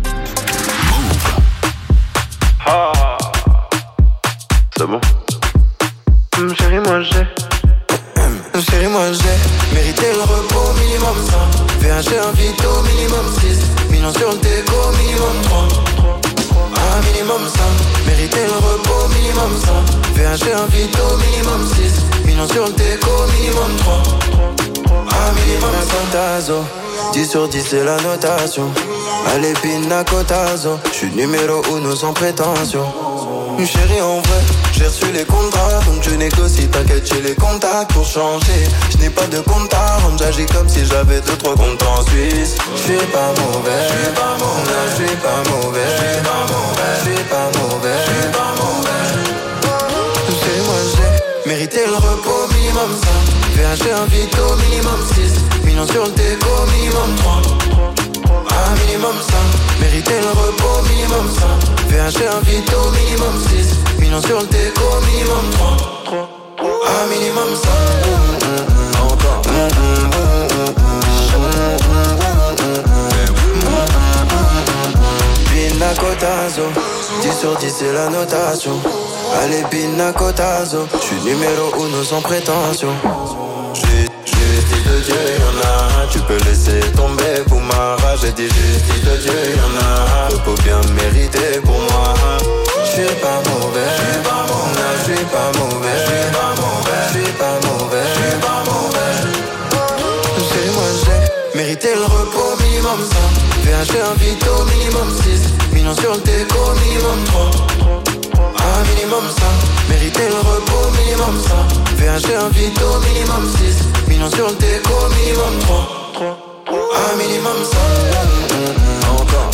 Ah, c'est bon. Hum, chérie, moi j'ai. Hum, chérie, moi j'ai mérité le repos minimum cinq. V H G un vito minimum six. Millions sur le déco minimum trois. Un minimum cinq. Mérité le repos minimum cinq. V H G un vito minimum six. Millions sur le déco minimum trois. Un minimum cinq. Tazo. dix sur dix c'est la notation. Allez pina cotazo. J'suis numéro uno sans prétention. Chérie en vrai, j'ai reçu les contrats. Donc je négocie, t'inquiète j'ai les contacts pour changer. Je n'ai pas de compte à rendre, j'agis comme si j'avais deux trois comptes en Suisse. Je suis pas mauvais, je suis pas mauvais, je suis pas mauvais, je suis pas mauvais, je suis pas mauvais, je suis pas mauvais. Chez moi j'ai mérité le repos minimum cinq. V H G un vito minimum six. Millions sur le déco minimum trois. Un minimum cinq. Mérité le repos minimum cinq. V H G un vito minimum six. Millions sur le déco minimum trois. Un minimum cinq. Encore. Pina cotazo. dix sur dix c'est la notation. Allez pina cotazo. J'suis numéro uno sans prétention. Justice de Dieu, y'en a. Tu peux laisser tomber pour ma rage. J'ai dit justice de Dieu, y'en a. Repos bien mérité pour moi. J'suis pas mauvais, j'suis pas mauvais, j'suis pas mauvais, j'suis pas mauvais, j'suis pas mauvais, j'suis pas mauvais. Chez moi j'ai mérité le repos minimum cinq. V H G un vito minimum six. Millions sur le déco minimum trois. Un minimum cinq. Mérité le repos minimum cinq. V H G un vito minimum six. Millions sur le déco minimum trois. Un minimum cinq. Encore.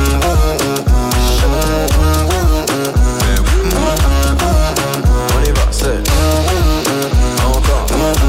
On y va, c'est encore.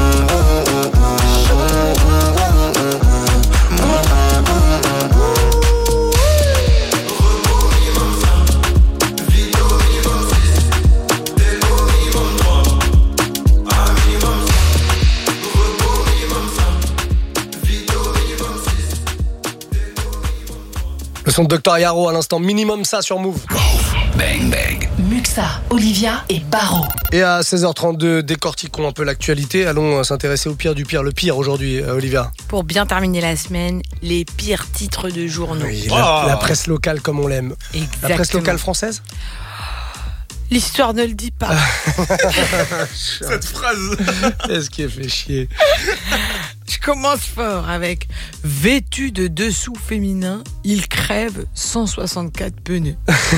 Le son de docteur Yaro à l'instant, minimum ça sur Move. Bang bang. Muxa, Olivia et Baro. Et à seize heures trente-deux, décortiquons un peu l'actualité. Allons s'intéresser au pire du pire, le pire aujourd'hui, euh, Olivia. Pour bien terminer la semaine, les pires titres de journaux. Oui, la, Oh. la presse locale comme on l'aime. Exactement. La presse locale française. L'histoire ne le dit pas. Cette phrase. Qu'est-ce qui fait chier. Je commence fort avec vêtu de dessous féminin, il crève cent soixante-quatre pneus.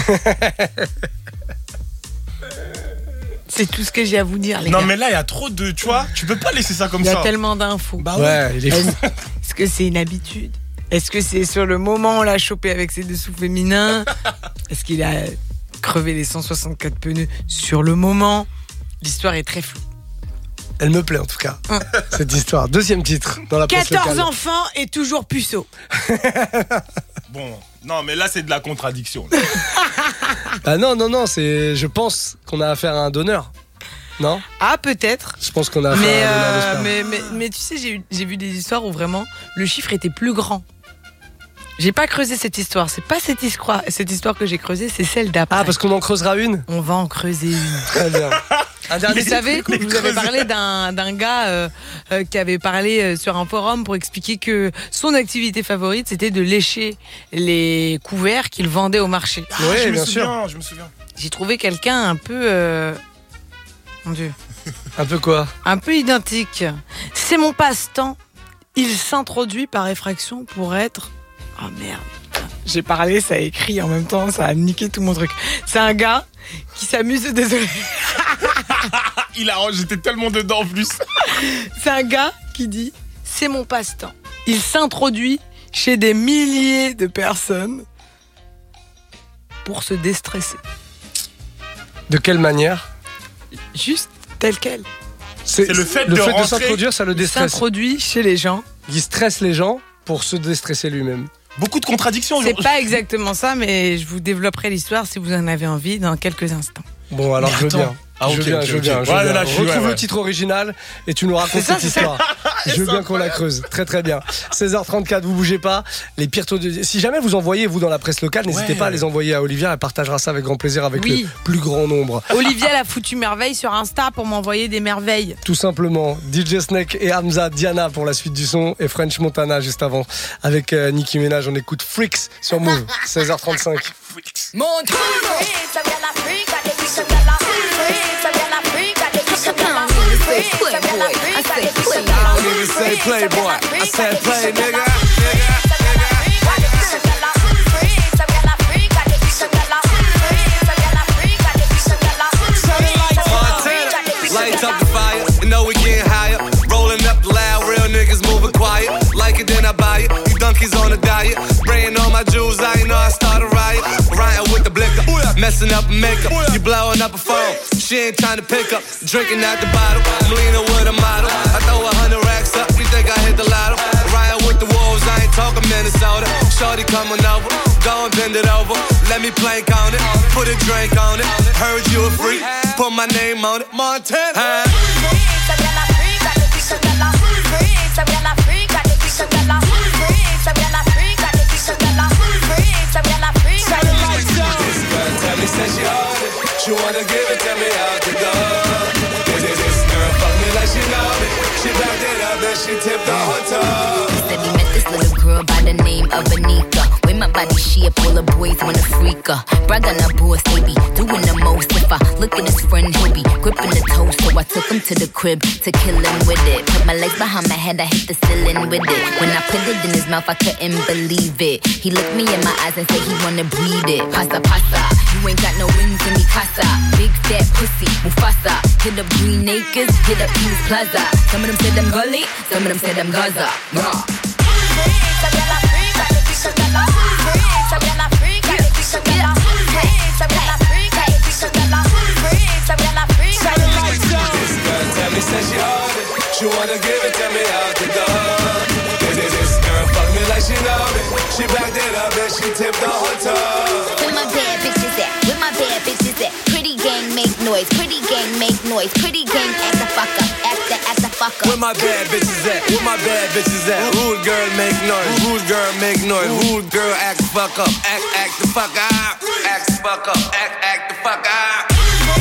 C'est tout ce que j'ai à vous dire, les Non, gars. mais là, il y a trop de. Tu vois, tu peux pas laisser ça comme Il y ça. a tellement d'infos. Bah ouais, il est fou. Est-ce que c'est une habitude? Est-ce que c'est sur le moment on l'a chopé avec ses dessous féminins? Est-ce qu'il a crevé les cent soixante-quatre pneus sur le moment? L'histoire est très floue. Elle me plaît en tout cas, cette histoire. Deuxième titre dans la presse quatorze locale. enfants et toujours puceau. Bon, non, mais là, c'est de la contradiction. Ah non, non, non, c'est, je pense qu'on a affaire à un donneur. Non? Ah, peut-être. Je pense qu'on a affaire Mais, à un donneur de euh, sperme. mais, mais, mais tu sais, j'ai, eu- j'ai vu des histoires où vraiment le chiffre était plus grand. J'ai pas creusé cette histoire. C'est pas cette histoire, cette histoire que j'ai creusée, c'est celle d'après. Ah, parce qu'on en creusera une? On va en creuser une. Très bien. Un dernier Vous savez, titre vous avez parlé d'un, d'un gars euh, euh, qui avait parlé euh, sur un forum pour expliquer que son activité favorite, c'était de lécher les couverts qu'il vendait au marché. Ah, Oui, je me bien souviens, sûr. je me souviens. J'ai trouvé quelqu'un un peu... euh, Mon Dieu. Un peu quoi? Un peu identique. C'est mon passe-temps. Il s'introduit par effraction pour être... Oh merde. J'ai parlé, ça a écrit en même temps, ça a niqué tout mon truc. C'est un gars qui s'amuse... Désolé. Il a... J'étais tellement dedans en plus. C'est un gars qui dit « C'est mon passe-temps ». Il s'introduit chez des milliers de personnes pour se déstresser. De quelle manière? Juste tel quel. C'est le fait le de fait de rentrer- s'introduire, ça le Il déstresse. s'introduit chez les gens. Il stresse les gens pour se déstresser lui-même. Beaucoup de contradictions. C'est genre- pas exactement ça, mais je vous développerai l'histoire si vous en avez envie dans quelques instants. Bon, alors Mais je veux attends. bien. Ah, je veux ok, bien, ok, je veux ok. bien. je Ouais, veux bien. là, je suis- Retrouve ouais, le ouais. titre original et tu nous racontes C'est ça, cette c'est ça. histoire. Je veux bien qu'on la creuse. Très très bien. seize heures trente-quatre, vous bougez pas. Les pires taux de... Si jamais vous envoyez, vous, dans la presse locale, n'hésitez Ouais. pas à les envoyer à Olivia. Elle partagera ça avec grand plaisir avec Oui. le plus grand nombre. Olivia, elle a foutu merveille sur Insta pour m'envoyer des merveilles. Tout simplement, D J Snake et Hamza, Diana pour la suite du son et French Montana juste avant. Avec euh, Nicki Minaj, on écoute Freaks sur Move, seize heures trente-cinq. I don't even say playboy. I said play, nigga. nigga, nigga. Lights up the fire, you know we getting higher. Rolling up the loud, real niggas moving quiet. Like it, then I buy it. You donkeys on a diet. Spraying all my jewels, I ain't know I started riot. Riding with the blicker, messing up a makeup. You blowing up a phone, she ain't trying to pick up. Drinking out the bottle, I'm leaning with a model. I throw a hundred racks up, you think I hit the lotto? Riding with the wolves, I ain't talking Minnesota. Shorty coming over, go and bend it over. Let me plank on it, put a drink on it. Heard you a freak, put my name on it. Montana. Huh? Tell me, say she on it. She wanna give it, tell me how to go. This, this, this girl fuck me like she know me. She backed it up, then she tipped the whole toe. He said he met this little girl by the name of Anika. With my body shape, all the boys wanna freak her. Brag on her boss, they be doing the most. If I look at his friend, he'll be gripping the toast. So I took him to the crib to kill him with it. Put my legs behind my head, I hit the ceiling with it. When I put it in his mouth, I couldn't believe it. He looked me in my eyes and said he wanna breed it. Pasa, pasa, you ain't got no wings in me casa. Big fat pussy, Mufasa. Hit up Green Acres, hit up Peace Plaza. Some of them said I'm gully, some of them said I'm Gaza. Rah. Tell me, say she on it. She wanna give it, tell me how to go. This, this, this girl fuck me like she know me. She backed it up and she tipped the whole toe. Where my bad bitches at? Where my bad bitches at? Pretty gang make noise, pretty gang make noise, pretty gang act the fuck up, act the act the fuck up. Where my bad bitches at? Where my bad bitches at? Rude girl make noise. Rude girl make noise. Rude girl act the fuck up. Act act the fuck up. Act the fuck up. Act act the fuck up.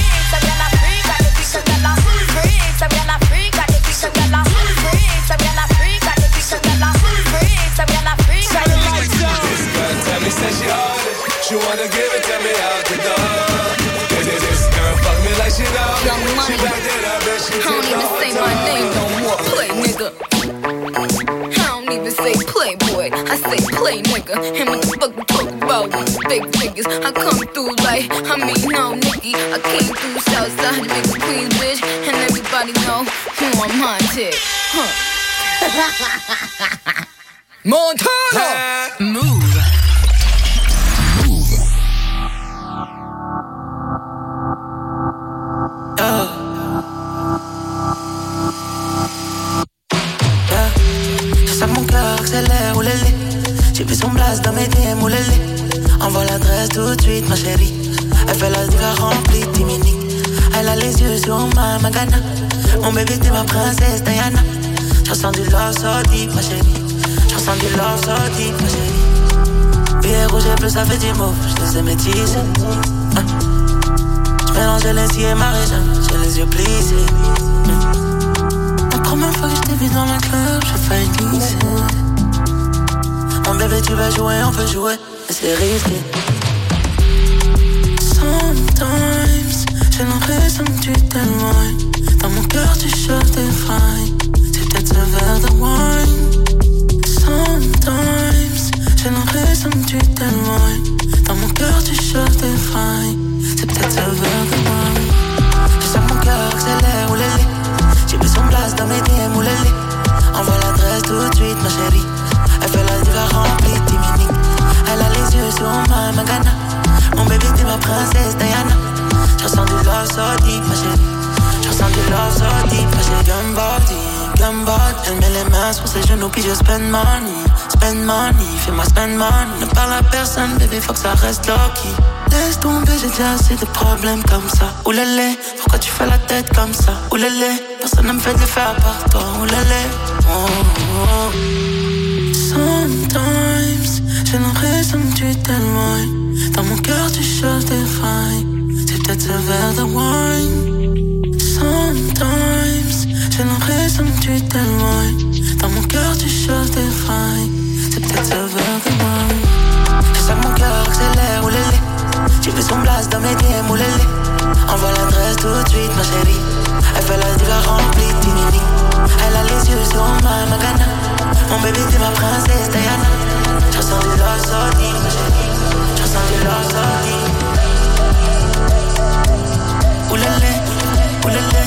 Tell me, say she on it. She wanna give it, tell me how to go. This, this, this girl fuck me like she know me. Young money. She backed it up and she I don't tipped the even whole say toe. my name no more, play nigga. I don't even say playboy, I say play nigga. And what the fuck we talk about with the big niggas? I come through like, I mean no Nicky. I came through Southside, nigga Queens bitch. And everybody know who I'm haunted. Huh. Montana! Move. Je sens que mon cœur accélère, oulélé. J'ai vu son blast dans mes D M, oulélé. Envoie l'adresse tout de suite, ma chérie. Elle fait la diva remplie de timinique. Elle a les yeux sur ma magana. Mon bébé, t'es ma princesse Diana. Je ressens du love so deep, ma chérie. Je ressens du love so deep, ma chérie. Billet rouge et bleu, ça fait du mauve. Je les ai métissés. Hein. Je mélange les yeux et ma région. J'ai les yeux plissés. La première fois que je t'ai vu dans la club, j'ai failli glisser. Mon bébé, tu vas jouer, on peut jouer, mais c'est risqué. Sometimes, j'ai l'impression que tu t'éloignes. Dans mon cœur, tu cherches des failles. C'est peut-être ce verre de wine. Sometimes, j'ai l'impression que tu t'éloignes. Dans mon cœur, tu cherches des failles. C'est peut-être ce verre de wine. Je sens mon cœur accélère, oulélé. J'ai vu son blast dans mes D M, oulélé. Envoie l'adresse tout de suite, ma chérie. Elle fait la diva remplie de timinique. Elle a les yeux sur ma magana. Mon bébé, t'es ma princesse Diana. Je ressens du love so deep, ma chérie. Je ressens du love so deep, ma chérie. Gun body, gun body. Elle met les mains sur ses genoux puis je spend money. spend money, fais-moi spend money. Ne parle à personne, bébé, faut que ça reste low-key. Laisse tomber, j'ai déjà assez de problèmes comme ça. Oulélé, pourquoi tu fais la tête comme ça? Oulélé, personne ne me fait de le faire à part toi. Oulélé, oh, oh, oh. Sometimes, j'ai l'impression que tu t'éloignes. Dans mon cœur, tu cherches des failles. C'est peut-être ce verre de wine. Sometimes, j'ai l'impression que tu t'éloignes. Dans mon cœur, tu cherches des failles. C'est peut-être ce verre de wine. Je sens que mon cœur accélère, oulélé. J'ai vu son blast dans mes D M, oulélé. Envoie l'adresse tout de suite, ma chérie. Elle fait la diva remplie, tinini. Elle a les yeux sur ma magana. Mon bébé, t'es ma princesse Diana. Je ressens du love sorti, ma chérie. Je ressens du love sorti. Oulélé, oulélé.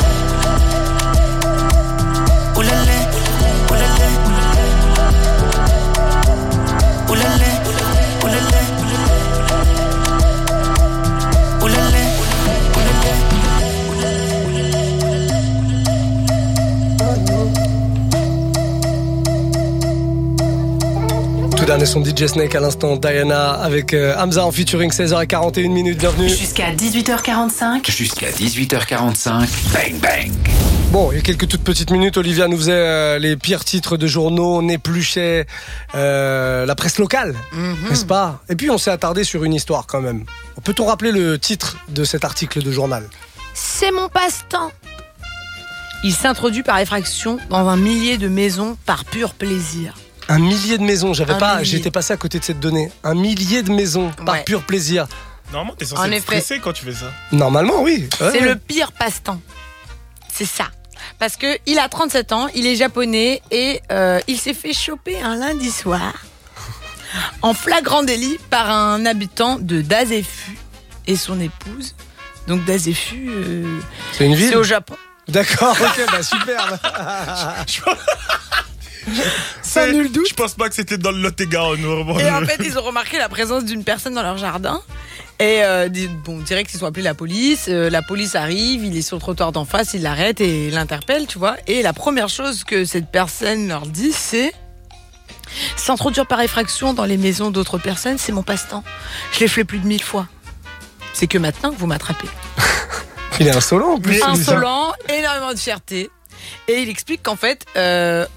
Oulélé, oulélé. Oulélé, oulélé. Tout dernier son D J Snake à l'instant, Diana avec euh, Hamza en featuring, seize heures quarante et une minutes, bienvenue. Jusqu'à dix-huit heures quarante-cinq. Jusqu'à dix-huit heures quarante-cinq. Bang bang. Bon, il y a quelques toutes petites minutes, Olivia nous faisait euh, les pires titres de journaux, on épluchait euh, la presse locale, Mhm. n'est-ce pas? Et puis on s'est attardé sur une histoire quand même. Peut-on rappeler le titre de cet article de journal? C'est mon passe-temps. Il s'introduit par effraction dans un millier de maisons par pur plaisir. Un millier de maisons, j'avais Un pas, millier. j'étais passé à côté de cette donnée. Un millier de maisons par Ouais. pur plaisir. Normalement, t'es En censé être effet. stressé quand tu fais ça. Normalement, oui. Ouais, C'est ouais. le pire passe-temps. C'est ça. Parce que il a trente-sept ans, il est japonais et euh, il s'est fait choper un lundi soir en flagrant délit par un habitant de Dasefu et son épouse. Donc Dasefu, euh, C'est une ville. c'est au Japon. D'accord, ok, bah super. C'est nul doute. Je pense pas que c'était dans le Lot-et-Garonne. vraiment. Et en fait, ils ont remarqué la présence d'une personne dans leur jardin. Et euh, di- bon, direct, ils ont appelé la police. Euh, la police arrive, il est sur le trottoir d'en face, il l'arrête et l'interpelle, tu vois. Et la première chose que cette personne leur dit, c'est s'introduire par effraction dans les maisons d'autres personnes, c'est mon passe-temps. Je l'ai fait plus de mille fois. C'est que maintenant que vous m'attrapez. Il est insolent en plus. Insolent, énormément de fierté. Et il explique qu'en fait, euh,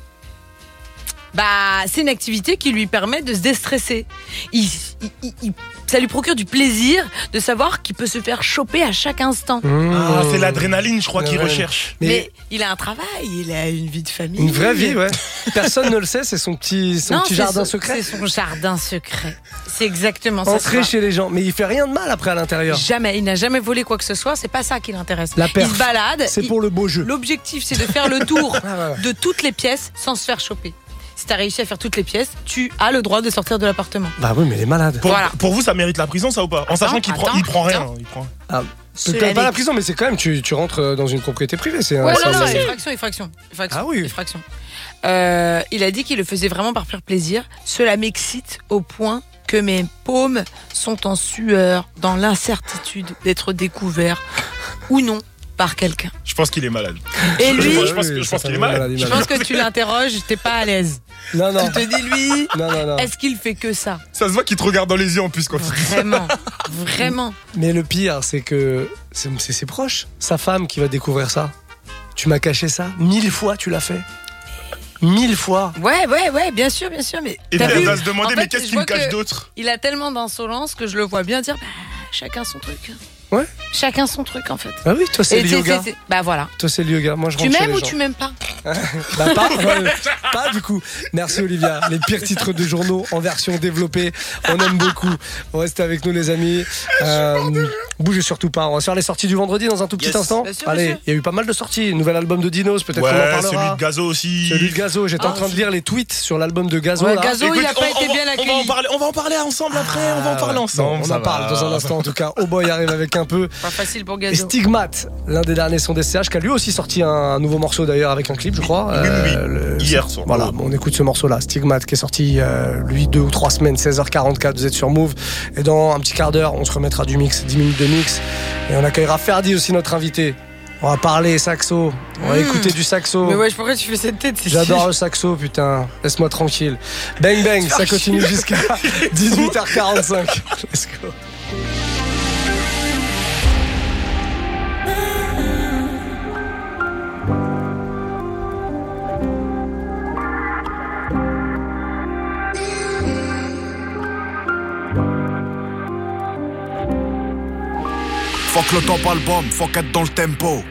bah, c'est une activité qui lui permet de se déstresser. Il, il- il- il- ça lui procure du plaisir de savoir qu'il peut se faire choper à chaque instant. Ah, c'est l'adrénaline, je crois, qu'il Ouais. recherche. Mais- Mais il a un travail, il a une vie de famille. Une vraie vie, ouais. Personne ne le sait, c'est son petit, son Non, petit c'est jardin son- secret. C'est son jardin secret. C'est exactement ça. Entrer chez les gens. Mais il fait rien de mal après à l'intérieur. Jamais, il n'a jamais volé quoi que ce soit, c'est pas ça qui l'intéresse. La il perf, se balade. c'est il- pour le beau jeu. L'objectif, c'est de faire le tour Ah ouais, ouais. de toutes les pièces sans se faire choper. Si t'as réussi à faire toutes les pièces, tu as le droit de sortir de l'appartement. Bah oui, mais il est malade. Pour, Voilà. pour vous, ça mérite la prison, ça ou pas? En sachant qu'il prend, attends, il prend rien. attends. Il prend... Ah, Cela peut-être pas dit- la prison, mais c'est quand même, tu, tu rentres dans une propriété privée. C'est un- Ouais, c'est non, un- non, effraction, effraction, effraction. Ah oui. effraction. Euh, il a dit qu'il le faisait vraiment par pur plaisir. Cela m'excite au point que mes paumes sont en sueur dans l'incertitude d'être découvert ou non par quelqu'un. Je pense qu'il est malade. Et lui, je pense, que- je pense qu'il est malade. je pense que tu l'interroges, t'es pas à l'aise. Non, non. Tu te dis, lui, Non, non, non. est-ce qu'il fait que ça? Ça se voit qu'il te regarde dans les yeux en plus quand il dit ça. Vraiment, vraiment. Mais le pire, c'est que c'est c'est ses proches, sa femme qui va découvrir ça. Tu m'as caché ça mille fois, tu l'as fait. Mille fois. Ouais, ouais, ouais, bien sûr, bien sûr. Mais Et t'as puis elle vu va se demander, En mais fait, qu'est-ce je qu'il me vois cache que d'autre? Il a tellement d'insolence que je le vois bien dire, bah, chacun son truc. Ouais. Chacun son truc, en fait. Ah oui, toi c'est Et le c'est- yoga. c'est- c'est- Bah voilà. Toi c'est le yoga. Moi je Tu rentre chez m'aimes les ou gens. tu m'aimes pas? Bah pas, euh, pas du coup. Merci Olivia. Les pires titres de journaux en version développée. On aime beaucoup. Restez avec nous les amis. Euh, bougez surtout pas. On va se faire les sorties du vendredi dans un tout petit Yes. instant. Bien sûr, Allez, bien sûr. il y a eu pas mal de sorties. Nouvel album de Dinos, peut-être qu'on en Ouais, parlera. celui de Gazo aussi. Celui de Gazo. J'étais en Ah, train de lire les tweets sur l'album de Gazo. Ouais, là. Gazo, il a Écoute, pas on- été on- bien on va en accueilli. parler, on va en parler ensemble après. On va en parler Bon, ensemble. on ça en parle va. dans un instant en tout cas. Oh boy arrive avec un peu. Pas facile pour Et Gazo. Stigmate, l'un des derniers sons des C H, qui a lui aussi sorti un nouveau morceau d'ailleurs avec un clip, je crois. Oui, oui, oui. le- Hier soir. Voilà, bon, on écoute ce morceau-là, Stigmate, qui est sorti euh, lui deux ou trois semaines, seize heures quarante-quatre, vous êtes sur Move. Et dans un petit quart d'heure, on se remettra du mix, dix minutes de mix. Et on accueillera Ferdi aussi, notre invité. On va parler saxo. On va Mmh. écouter du saxo. Mais ouais, pourquoi tu fais cette tête? C'est J'adore le saxo, putain. Laisse-moi tranquille. Bang bang, ça continue jusqu'à dix-huit heures quarante-cinq. Let's go. Faut que le top album, faut qu'être dans le tempo.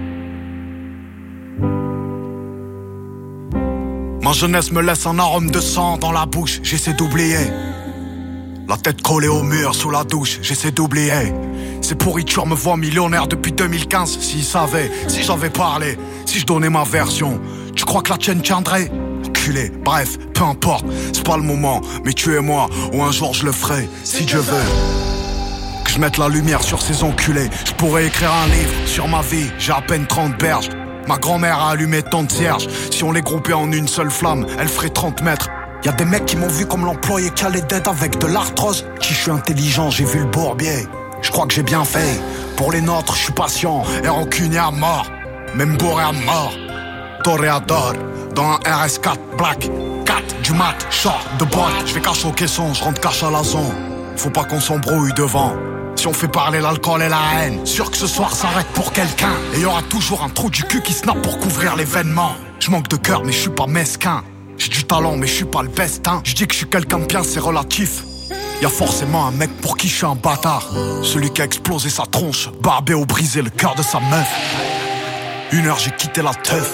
Ma jeunesse me laisse un arôme de sang dans la bouche, j'essaie d'oublier. La tête collée au mur sous la douche, j'essaie d'oublier. Ces pourritures me voient millionnaire depuis deux mille quinze. S'ils savaient, si j'avais parlé, si je donnais ma version, tu crois que la tienne tiendrait? Enculé, bref, peu importe, c'est pas le moment. Mais tu es moi, ou un jour je le ferai, si Dieu veut. Que je mette la lumière sur ces enculés. Je pourrais écrire un livre sur ma vie, j'ai à peine trente berges. Ma grand-mère a allumé tant de cierges. Si on les groupait en une seule flamme, elle ferait trente mètres. Y'a des mecs qui m'ont vu comme l'employé qui allait d'aide avec de l'arthrose. Si je suis intelligent, j'ai vu le bourbier. Je crois que j'ai bien fait. Pour les nôtres, je suis patient et rancunier à mort. Même bourré à mort. Toréador, dans un R S quatre black. quatre du mat, short de boîte. Je vais cacher au caisson, je rentre cache à la zone. Faut pas qu'on s'embrouille devant. Si on fait parler l'alcool et la haine, sûr que ce soir s'arrête pour quelqu'un. Et y aura toujours un trou du cul qui snap pour couvrir l'événement. Je manque de cœur mais je suis pas mesquin. J'ai du talent mais je suis pas le best hein. Je dis que je suis quelqu'un de bien, c'est relatif. Y'a forcément un mec pour qui je suis un bâtard. Celui qui a explosé sa tronche, barbé ou brisé le cœur de sa meuf. Une heure j'ai quitté la teuf.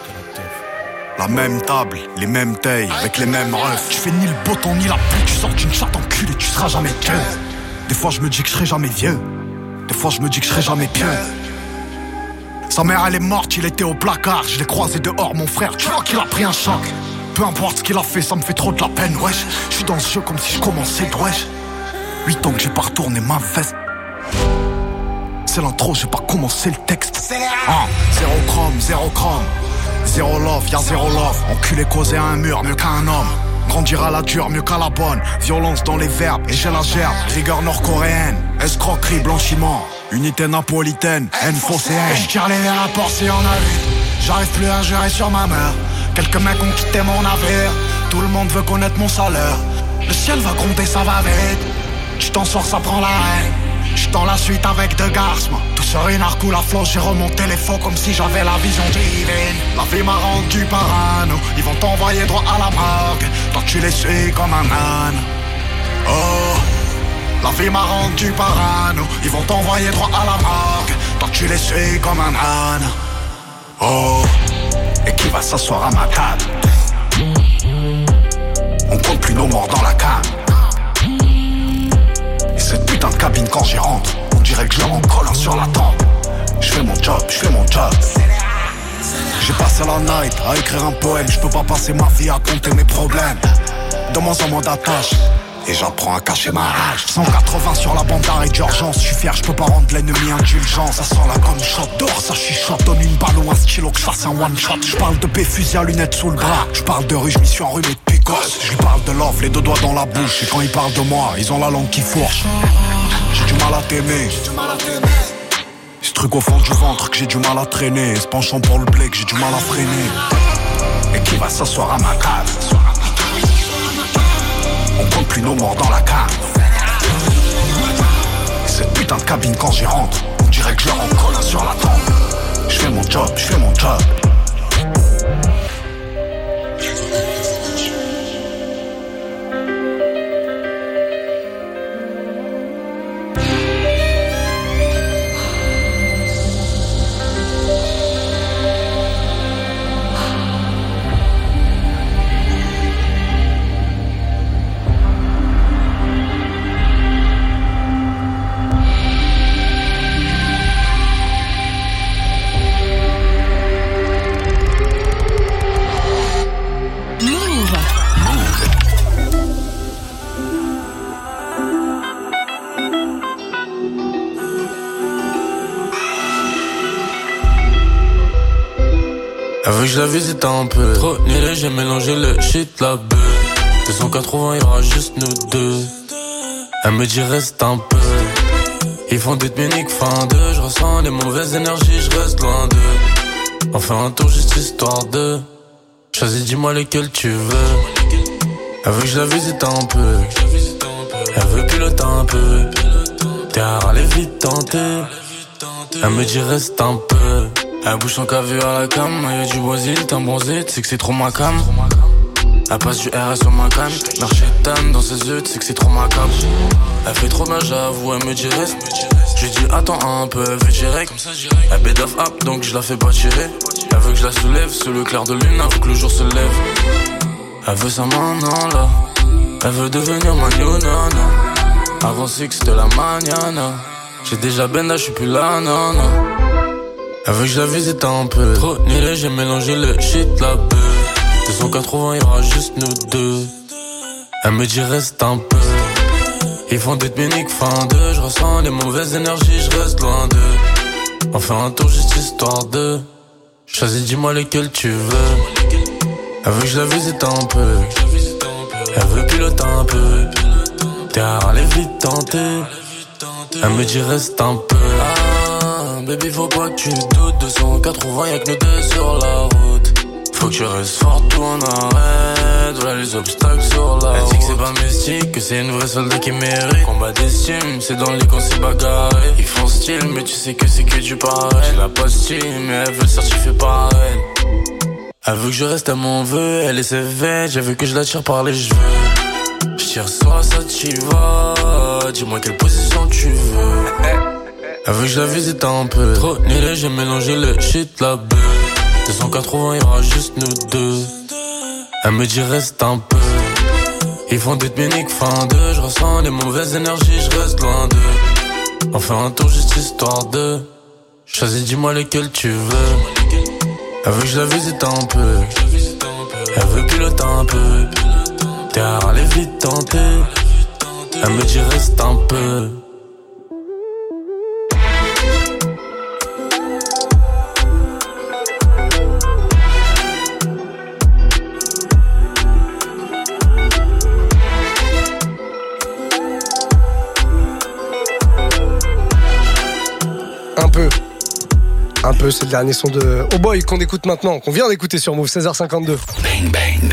La même table, les mêmes tailles, avec les mêmes refs. Tu fais ni le beau temps ni la pluie, tu sors d'une chatte enculée, tu seras jamais vieux. Des fois je me dis que je serai jamais vieux. Des fois je me dis que je serai jamais pieux. Sa mère elle est morte, il était au placard. Je l'ai croisé dehors mon frère, tu vois qu'il a pris un choc. Peu importe ce qu'il a fait, ça me fait trop de la peine, wesh. Je suis dans ce jeu comme si je commençais de wesh. Huit ans que j'ai pas retourné ma veste. C'est l'intro, j'ai pas commencé le texte. Ah, zéro chrome, zéro chrome. Zéro love, y'a zéro love. Enculé causé à un mur, mieux qu'à un homme. Grandir à la dure, mieux qu'à la bonne. Violence dans les verbes, et j'ai la gerbe. Rigueur nord-coréenne, escroquerie, blanchiment. Unité napolitaine, haine phocéenne. Et je tire les verres à port si on a vu. J'arrive plus à gérer sur ma mère. Quelques mecs ont quitté mon navire. Tout le monde veut connaître mon salaire. Le ciel va gronder, ça va vite. Tu t'en sors, ça prend la haine. J'suis dans la suite avec deux garces, moi. Tout sur une arc ou la floche, j'ai remonté les faux comme si j'avais la vision divine. La vie m'a rendu parano. Ils vont t'envoyer droit à la morgue. Toi tu les suis comme un âne. Oh, la vie m'a rendu parano. Ils vont t'envoyer droit à la morgue. Toi tu les suis comme un âne. Oh, et qui va s'asseoir à ma table? On compte plus nos morts dans la cave. Et cette putain de cabine quand j'y rentre, on dirait que je leur en colle un sur la tempe. Je fais mon job, je fais mon job. J'ai passé la night à écrire un poème. Je peux pas passer ma vie à compter mes problèmes. De moins en moins d'attache, et j'apprends à cacher ma rage. Cent quatre-vingts sur la bande d'arrêt d'urgence. Je suis fier, je peux pas rendre l'ennemi indulgent. Ça sent la gomme shot, dehors ça chuchote. Donne une balle ou un stylo que je fasse un one shot. Je parle de B-fusil à lunettes sous le bras. Je parle de rue, je m'y suis enrhumé depuis gosse. Je lui parle de love, les deux doigts dans la bouche. Et quand ils parlent de moi, ils ont la langue qui fourche. J'ai du mal à t'aimer. Ce truc au fond du ventre que j'ai du mal à traîner. Ce penchant pour le blé que j'ai du mal à freiner. Et qui va s'asseoir à ma table? On compte plus nos morts dans la cave. Et cette putain de cabine quand j'y rentre, on dirait que je leur en colle un sur la tempe. Je fais mon job, je fais mon job. Elle veut que je la visite un peu. Trop nul, j'ai mélangé le shit, la beuh. deux cent quatre-vingts, y'aura juste nous deux. Elle me dit reste un peu. Ils font des techniques fin deux, je ressens les mauvaises énergies, je reste loin d'eux. On fait un tour juste histoire de choisis, dis-moi lesquels tu veux. Elle veut que je la visite un peu, elle veut piloter un peu. T'es à aller vite tenter, elle me dit reste un peu. Elle bouge son caveux à la cam, y'a du boisil, t'es un bronzé, tu sais que c'est trop ma cam. Elle passe du R S sur ma canne, marché tan dans ses yeux, tu sais que c'est trop macabre. Elle fait trop bien, j'avoue, elle me dit reste. Je lui dis attends un peu, elle veut direct. Elle bed of up, donc je la fais pas tirer. Elle veut que je la soulève sous le clair de lune, avant que le jour se lève. Elle veut sa main, non là. Elle veut devenir ma new nana. Avant six de la mañana. J'ai déjà benda, j'suis plus là, non, non. Elle veut que je la visite un peu. Trop nulé, j'ai mélangé le shit, la beuh. deux cent quatre-vingts, y'aura juste nous deux. Elle me dit reste un peu. Ils font des techniques fin deux, je ressens les mauvaises énergies, je reste loin d'eux. On fait un tour juste histoire de choisis, dis-moi lesquels tu veux. Elle veut que je la visite un peu, elle veut piloter un peu. T'es à aller vite tenter, elle me dit reste un peu. Ah, baby faut pas que tu doutes, deux cent quatre-vingts y'a que nous deux sur la route. Faut que tu restes fort, tout en arrête. Voilà les obstacles sur la route. Elle dit que c'est pas mystique, que c'est une vraie soldat qui mérite. Combat d'estime, c'est dans le lit qu'on s'est bagarré. Ils font style, mais tu sais que c'est que du pareil. J'ai la postille, mais elle veut le certifier par elle. Elle veut que je reste, elle m'en veut. Elle est sévère, j'ai vu que je la tire par les cheveux. Je tire soit ça t'y va. Dis-moi quelle position tu veux. Elle veut que je la visite un peu. Trop nulé, j'ai mélangé le shit, la beuh. deux cent quatre-vingts, y'aura juste nous deux. Elle me dit reste un peu. Ils font des techniques fin deux, je ressens les mauvaises énergies, je reste loin d'eux. On fait un tour juste histoire de choisis, dis-moi lesquels tu veux. Elle veut que je la visite un peu, elle veut piloter un peu. T'es à aller vite tenter, elle me dit reste un peu. Un peu. Un peu, c'est le dernier son de Oh Boy qu'on écoute maintenant, qu'on vient d'écouter sur Move, seize heures cinquante-deux. Bang bang.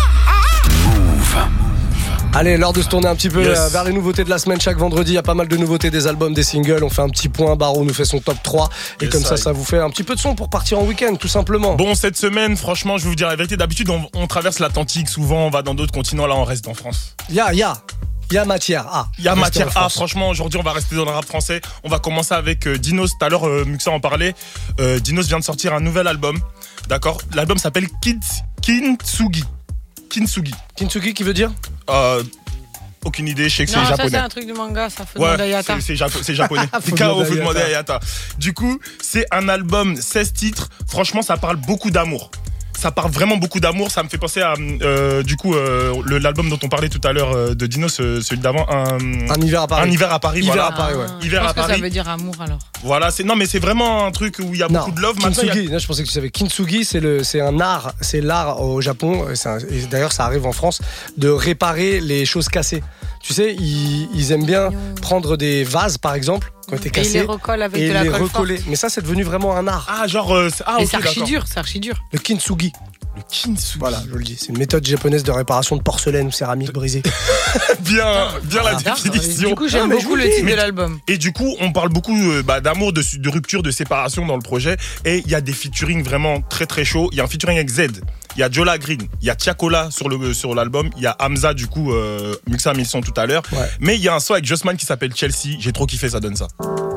Move. Allez, l'heure de se tourner un petit peu Yes. vers les nouveautés de la semaine. Chaque vendredi, il y a pas mal de nouveautés, des albums, des singles. On fait un petit point, Barreau nous fait son top trois. Et Yes, comme ça, I. ça vous fait un petit peu de son pour partir en week-end, tout simplement. Bon, cette semaine, franchement, je vais vous dire la vérité. D'habitude, on, on traverse l'Atlantique, souvent, on va dans d'autres continents. Là, on reste en France. Ya, ya. Il y a matière A. Il y a Restez matière en A. France. Franchement, aujourd'hui, on va rester dans le rap français. On va commencer avec euh, Dinos. Tout à l'heure, euh, Muxa en parlait. Euh, Dinos vient de sortir un nouvel album. D'accord. L'album s'appelle Kids, Kintsugi. Kintsugi. Kintsugi qui veut dire euh, Aucune idée, je sais que Non, c'est ça japonais. c'est un truc du manga, ça faut Ouais, demander à Yata. c'est, c'est, japo- c'est japonais. Faut K O, demander faut à demander Yata. à Yata. Du coup, c'est un album, seize titres. Franchement, ça parle beaucoup d'amour. Ça parle vraiment beaucoup d'amour. Ça me fait penser à, euh, du coup, euh, le, l'album dont on parlait tout à l'heure euh, de Dino, ce- celui d'avant. Un, Un hiver à Paris. Un hiver à Paris. Hiver voilà. à Paris, ouais. Je Hiver pense à que ça Paris. veut dire amour alors. Voilà, c'est, non, mais c'est vraiment un truc où il y a Non, beaucoup de love. Maintenant, il y a- Kintsugi, non, je pensais que tu savais. Kintsugi, c'est, le, c'est un art, c'est l'art au Japon, et c'est un- et d'ailleurs ça arrive en France, de réparer les choses cassées. Tu sais, ils, ils aiment bien prendre des vases, par exemple, qui ont été Et ils cassés, les recollent avec et de la les colle recoller. forte. Mais ça, c'est devenu vraiment un art. Ah, genre. euh, c'est- ah, Et ok, c'est archi d'accord. dur, c'est archi dur. Le kintsugi. Le Kintsugi. Voilà, je le dis. C'est une méthode japonaise de réparation de porcelaine ou céramique brisée. Bien, bien la Ah, définition. Du coup, j'aime Ah, mais je beaucoup vous le le dis. titre Mais- de l'album. Et du coup, on parle beaucoup euh, bah, d'amour, de, de rupture, de séparation dans le projet. Et il y a des featuring vraiment très très chauds. Il y a un featuring avec Z. Il y a Jola Green. Il y a Tiakola sur, le, sur l'album. Il y a Hamza, du coup, euh, Muxa a mis le son tout à l'heure. Ouais. Mais il y a un son avec Jossman qui s'appelle Chelsea. J'ai trop kiffé, ça donne ça.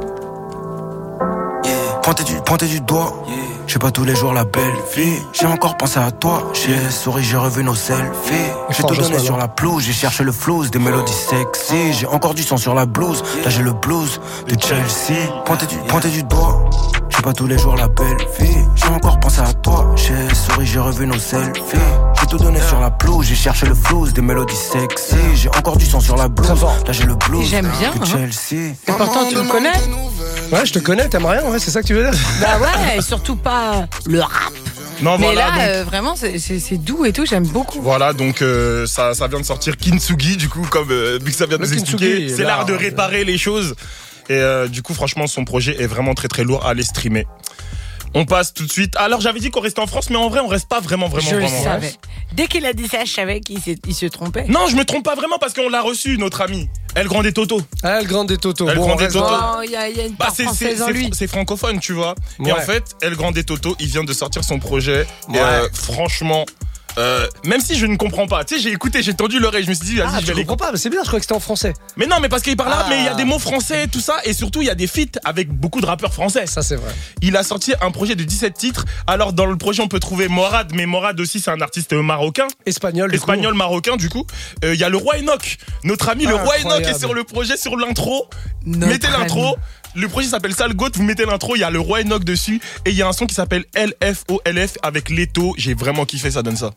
Pointer du, pointer du doigt, j'ai pas tous les jours la belle vie. J'ai encore pensé à toi, j'ai souri, j'ai revu nos selfies. J'ai fort, tout donné Jossman, sur hein. la pelouse, j'ai cherché le flouze, des mélodies sexy. J'ai encore du sang sur la blouse, là j'ai le blues de Chelsea. Pointer du, pointer du doigt, j'ai pas tous les jours la belle vie. J'ai encore pensé à toi, j'ai souri, j'ai revu nos selfies. J'ai tout donné sur la pelouse, j'ai cherché le flouze, des mélodies sexy. J'ai encore du sang sur la blouse, là j'ai le blues J'aime bien, de hein. Chelsea. Et pourtant, tu le connais. Ouais, je te connais, t'aimes rien, ouais, c'est ça que tu veux dire. Bah ouais, et surtout pas le rap. Non, Mais voilà. là, donc- euh, vraiment, c'est, c'est, c'est doux et tout, j'aime beaucoup. Voilà, donc euh, ça, ça vient de sortir Kintsugi, du coup, comme euh, vu que ça vient de Le nous Kintsugi, expliquer. C'est l'art, l'art de euh, réparer les choses. Et euh, du coup, franchement, son projet est vraiment très très lourd à aller streamer. On passe tout de suite. Alors, j'avais dit qu'on restait en France, mais en vrai, on reste pas vraiment, vraiment, je vraiment. le savais. Dès qu'il a dit ça, je savais qu'il s'est- il se trompait. Non, je me trompe pas vraiment parce qu'on l'a reçu, notre ami. El Grande Toto. El Grande Toto. El Bon, Grande on reste Toto. dans- Oh, il y, a- il y a une Bah, part c'est, c'est, française en c'est, lui. c'est francophone, tu vois. Ouais. Et en fait, El Grande Toto, il vient de sortir son projet. Ouais. Et euh, franchement, euh, même si je ne comprends pas, tu sais, j'ai écouté, j'ai tendu l'oreille, je me suis dit, vas-y, Ah, je je vais comprends pas, mais c'est bien, je crois que c'était en français. Mais non, mais parce qu'il parle arabe, Ah. mais il y a des mots français, tout ça, et surtout, il y a des feats avec beaucoup de rappeurs français. Ça, c'est vrai. Il a sorti un projet de dix-sept titres. Alors, dans le projet, on peut trouver Morad, mais Morad aussi, c'est un artiste marocain. Espagnol, du Espagnol, marocain, du coup. Euh, Il y a le Roi Enoch. Notre ami, le Roi Incroyable. Enoch, est sur le projet, sur l'intro. Notre Mettez l'intro. ami. Le projet s'appelle Sale Goat, vous mettez l'intro, il y a le Roi Enoch dessus. Et il y a un son qui s'appelle L F O L F avec Leto. J'ai vraiment kiffé, ça donne ça.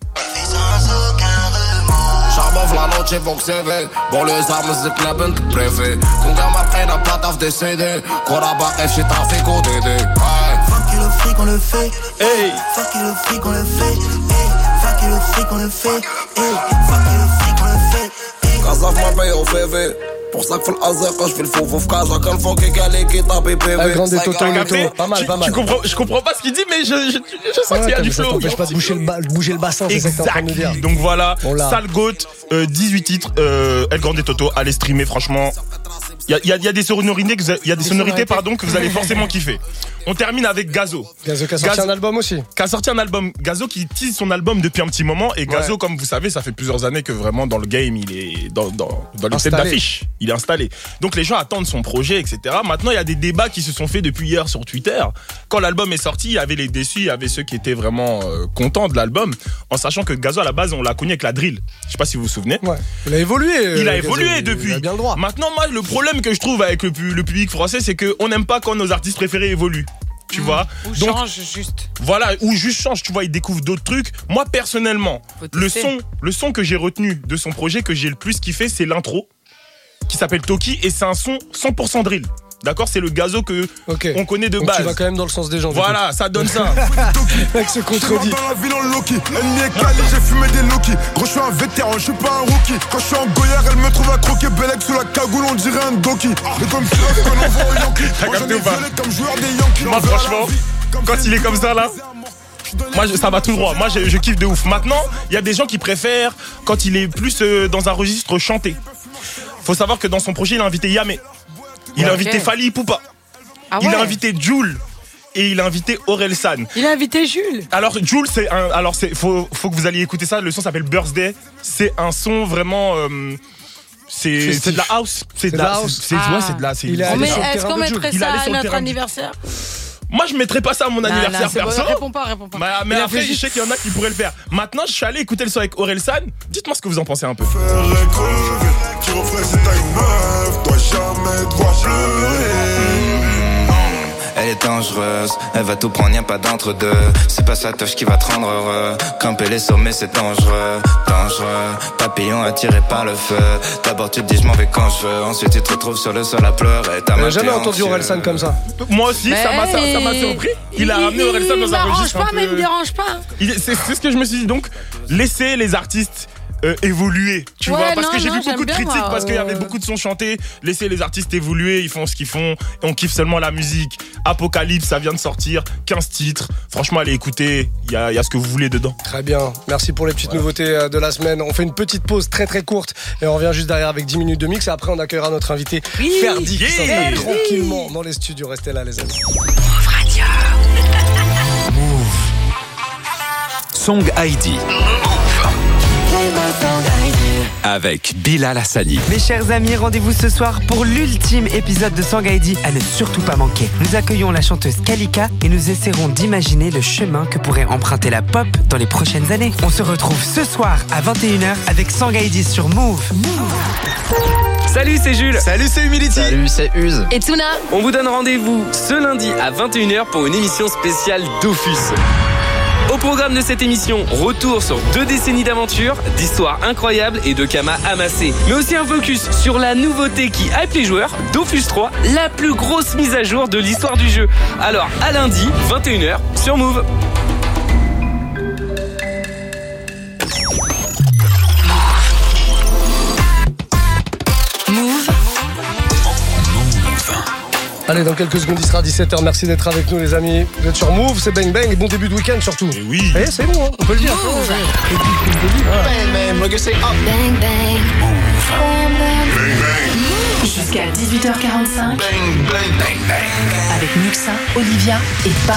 Charbon la noche vou receber. Bolhas armas de club que prevê. Com gama pequena, plata de C D. Coraba F, shit, trafic au D D. Fuck it, le fric, on le fait. Hey. Fuck it, le fric, on le fait. Hey. Fuck it, le fric, on le fait. Hey. Fuck it, le fric, on le fait. Hey. Casa في مربية وفيفي. Pour ça que في الأزرق je fais le faux faux في casa كان فوق قال qui tape P V. El Grande Toto, T'as capté? Leto. Pas mal, Tu- pas mal. Tu comprends, je comprends pas ce qu'il dit, mais je, je, je sens qu'il y a Ouais, du mais ça flow. t'empêche pas de bouger le, ba- bouger le bassin, c'est ça que t'es en train de nous dire. Exact. Donc voilà, On l'a. Sale Goat, euh, dix-huit titres, euh, El Grande Toto, allez streamer, franchement. Il y a, y, a, y a des sonorités, que vous avez- y a des sonorités pardon, que vous allez forcément kiffer. On termine avec Gazo. Gazo qui a sorti un album aussi. Qui a sorti un album. Gazo qui tease son album depuis un petit moment. Et Gazo, Ouais. comme vous savez, ça fait plusieurs années que vraiment dans le game, il est dans, dans, dans les têtes Installé. d'affiche. Il est installé. Donc les gens attendent son projet, et cetera. Maintenant, il y a des débats qui se sont faits depuis hier sur Twitter. Quand l'album est sorti, il y avait les déçus, il y avait ceux qui étaient vraiment euh, contents de l'album. En sachant que Gazo, à la base, on l'a connu avec la drill. Je sais pas si vous vous souvenez. Ouais. Il a évolué. Il euh, a Gazo, évolué il- depuis. Il a bien le droit. Maintenant, moi, le problème que je trouve avec le, pu- le public français, c'est qu'on n'aime pas quand nos artistes préférés évoluent. Tu vois. Ou Donc, change juste. voilà, ou juste change, tu vois, il découvre d'autres trucs. Moi, personnellement, Faut le tester. son, le son que j'ai retenu de son projet, que j'ai le plus kiffé, c'est l'intro, qui s'appelle Toki, et c'est un son cent pour cent drill. D'accord, c'est le Gazo que Ok. on connaît de Donc base. tu vas quand même dans le sens des gens. du Voilà, ça donne ça. coup. Mec se contredit. Dans la ville en Loki, elle n'y est calée, j'ai fumé des Loki. Gros, je suis un vétéran, je suis pas un rookie. Quand je suis en goyère, elle me trouve à croquer. Belek sous la cagoule, on dirait un doki. Mais comme si rêve que l'on voit au Yankee. T'as Moi, j'en capté ai ou pas? violé comme joueur des Yankees. Moi, On verra franchement, la vie. quand il est comme ça, là, moi, je- ça va tout droit. Moi, je, je kiffe de ouf. Maintenant, il y a des gens qui préfèrent quand il est plus euh, dans un registre chanté. Faut savoir que dans son projet, il a invité Yamé. Il a Ouais, invité ok. Fali Ipupa. Ah Il ouais. a invité Jul. Et il a invité Orelsan. Il a invité Jules. Alors Jul, c'est un. Alors c'est faut faut que vous alliez écouter ça. Le son s'appelle Birthday. C'est un son vraiment. euh, c'est Festif. c'est de la house. C'est de la house. C'est Ah. ouais, c'est de la. c'est- Il est c'est- allé Mais sur le est-ce terrain qu'on de Jules. mettrait Il ça allait à sur le notre terrain de- anniversaire? Moi, je mettrais pas ça à mon Non, anniversaire non, c'est bon, perso. réponds pas, réponds pas. Mais, mais Il a après, fait je juste- sais qu'il y en a qui pourraient le faire. Maintenant, je suis allé écouter le son avec Orelsan. Dites-moi ce que vous en pensez un peu. Faire les crever, tu refais si t'as une meuf, dois jamais te voir pleurer. Elle est dangereuse, elle va tout prendre, y'a pas d'entre-deux. C'est pas sa touche qui va te rendre heureux. Grimper les sommets, c'est dangereux, dangereux. Papillon attiré par le feu. D'abord tu te dis je m'en vais quand je veux. Ensuite tu te retrouves sur le sol à pleurer. T'as J'ai mal, jamais t'es entendu anxieux. Orelsan comme ça. Moi aussi, ça m'a ça, ça m'a Mais surpris. Il a ramené Orelsan dans Il un m'arrange registre un pas, mais il peu. me dérange pas. Il- C'est c'est ce que je me suis dit. Donc, laissez les artistes euh, évoluer, tu Ouais, vois, parce non, que j'ai non, vu j'aime beaucoup de bien, critiques moi, parce qu'il y euh. avait beaucoup de sons chantés. Laissez les artistes évoluer, ils font ce qu'ils font et on kiffe seulement la musique. Apocalypse, ça vient de sortir, quinze titres. Franchement, allez écouter, il y a, il y a ce que vous voulez dedans. Très bien, merci pour les petites nouveautés euh, de la semaine. On fait une petite pause très très courte et on revient juste derrière avec dix minutes de mix et après on accueillera notre invité Oui, Ferdi qui yeah. s'installe Ferdi. tranquillement dans les studios. Restez là les amis. Song I D. Avec Bilal Hassani. Mes chers amis, rendez-vous ce soir pour l'ultime épisode de Song I D à ne surtout pas manquer. Nous accueillons la chanteuse Kalika et nous essaierons d'imaginer le chemin que pourrait emprunter la pop dans les prochaines années. On se retrouve ce soir à vingt et une heures avec Song I D sur Move. Salut, c'est Jules. Salut, c'est Humility. Salut, c'est Use. Et Tuna. On vous donne rendez-vous ce lundi à vingt et une heures pour une émission spéciale Dofus. Au programme de cette émission, retour sur deux décennies d'aventure, d'histoires incroyables et de kamas amassés. Mais aussi un focus sur la nouveauté qui hype les joueurs, Dofus trois, la plus grosse mise à jour de l'histoire du jeu. Alors, à lundi, vingt et une heures, sur Move. Move. Move. Allez, dans quelques secondes, il sera dix-sept heures. Merci d'être avec nous, les amis. Vous êtes sur Move, c'est Bang Bang et bon début de week-end surtout. Et oui. Eh, c'est bon, hein, on peut le dire. Move. Bang Bang, regarde, c'est up. Bang bang. Bang bang. Jusqu'à dix-huit heures quarante-cinq. Bang bang. Bang bang. Avec Muxa, Olivia et Par.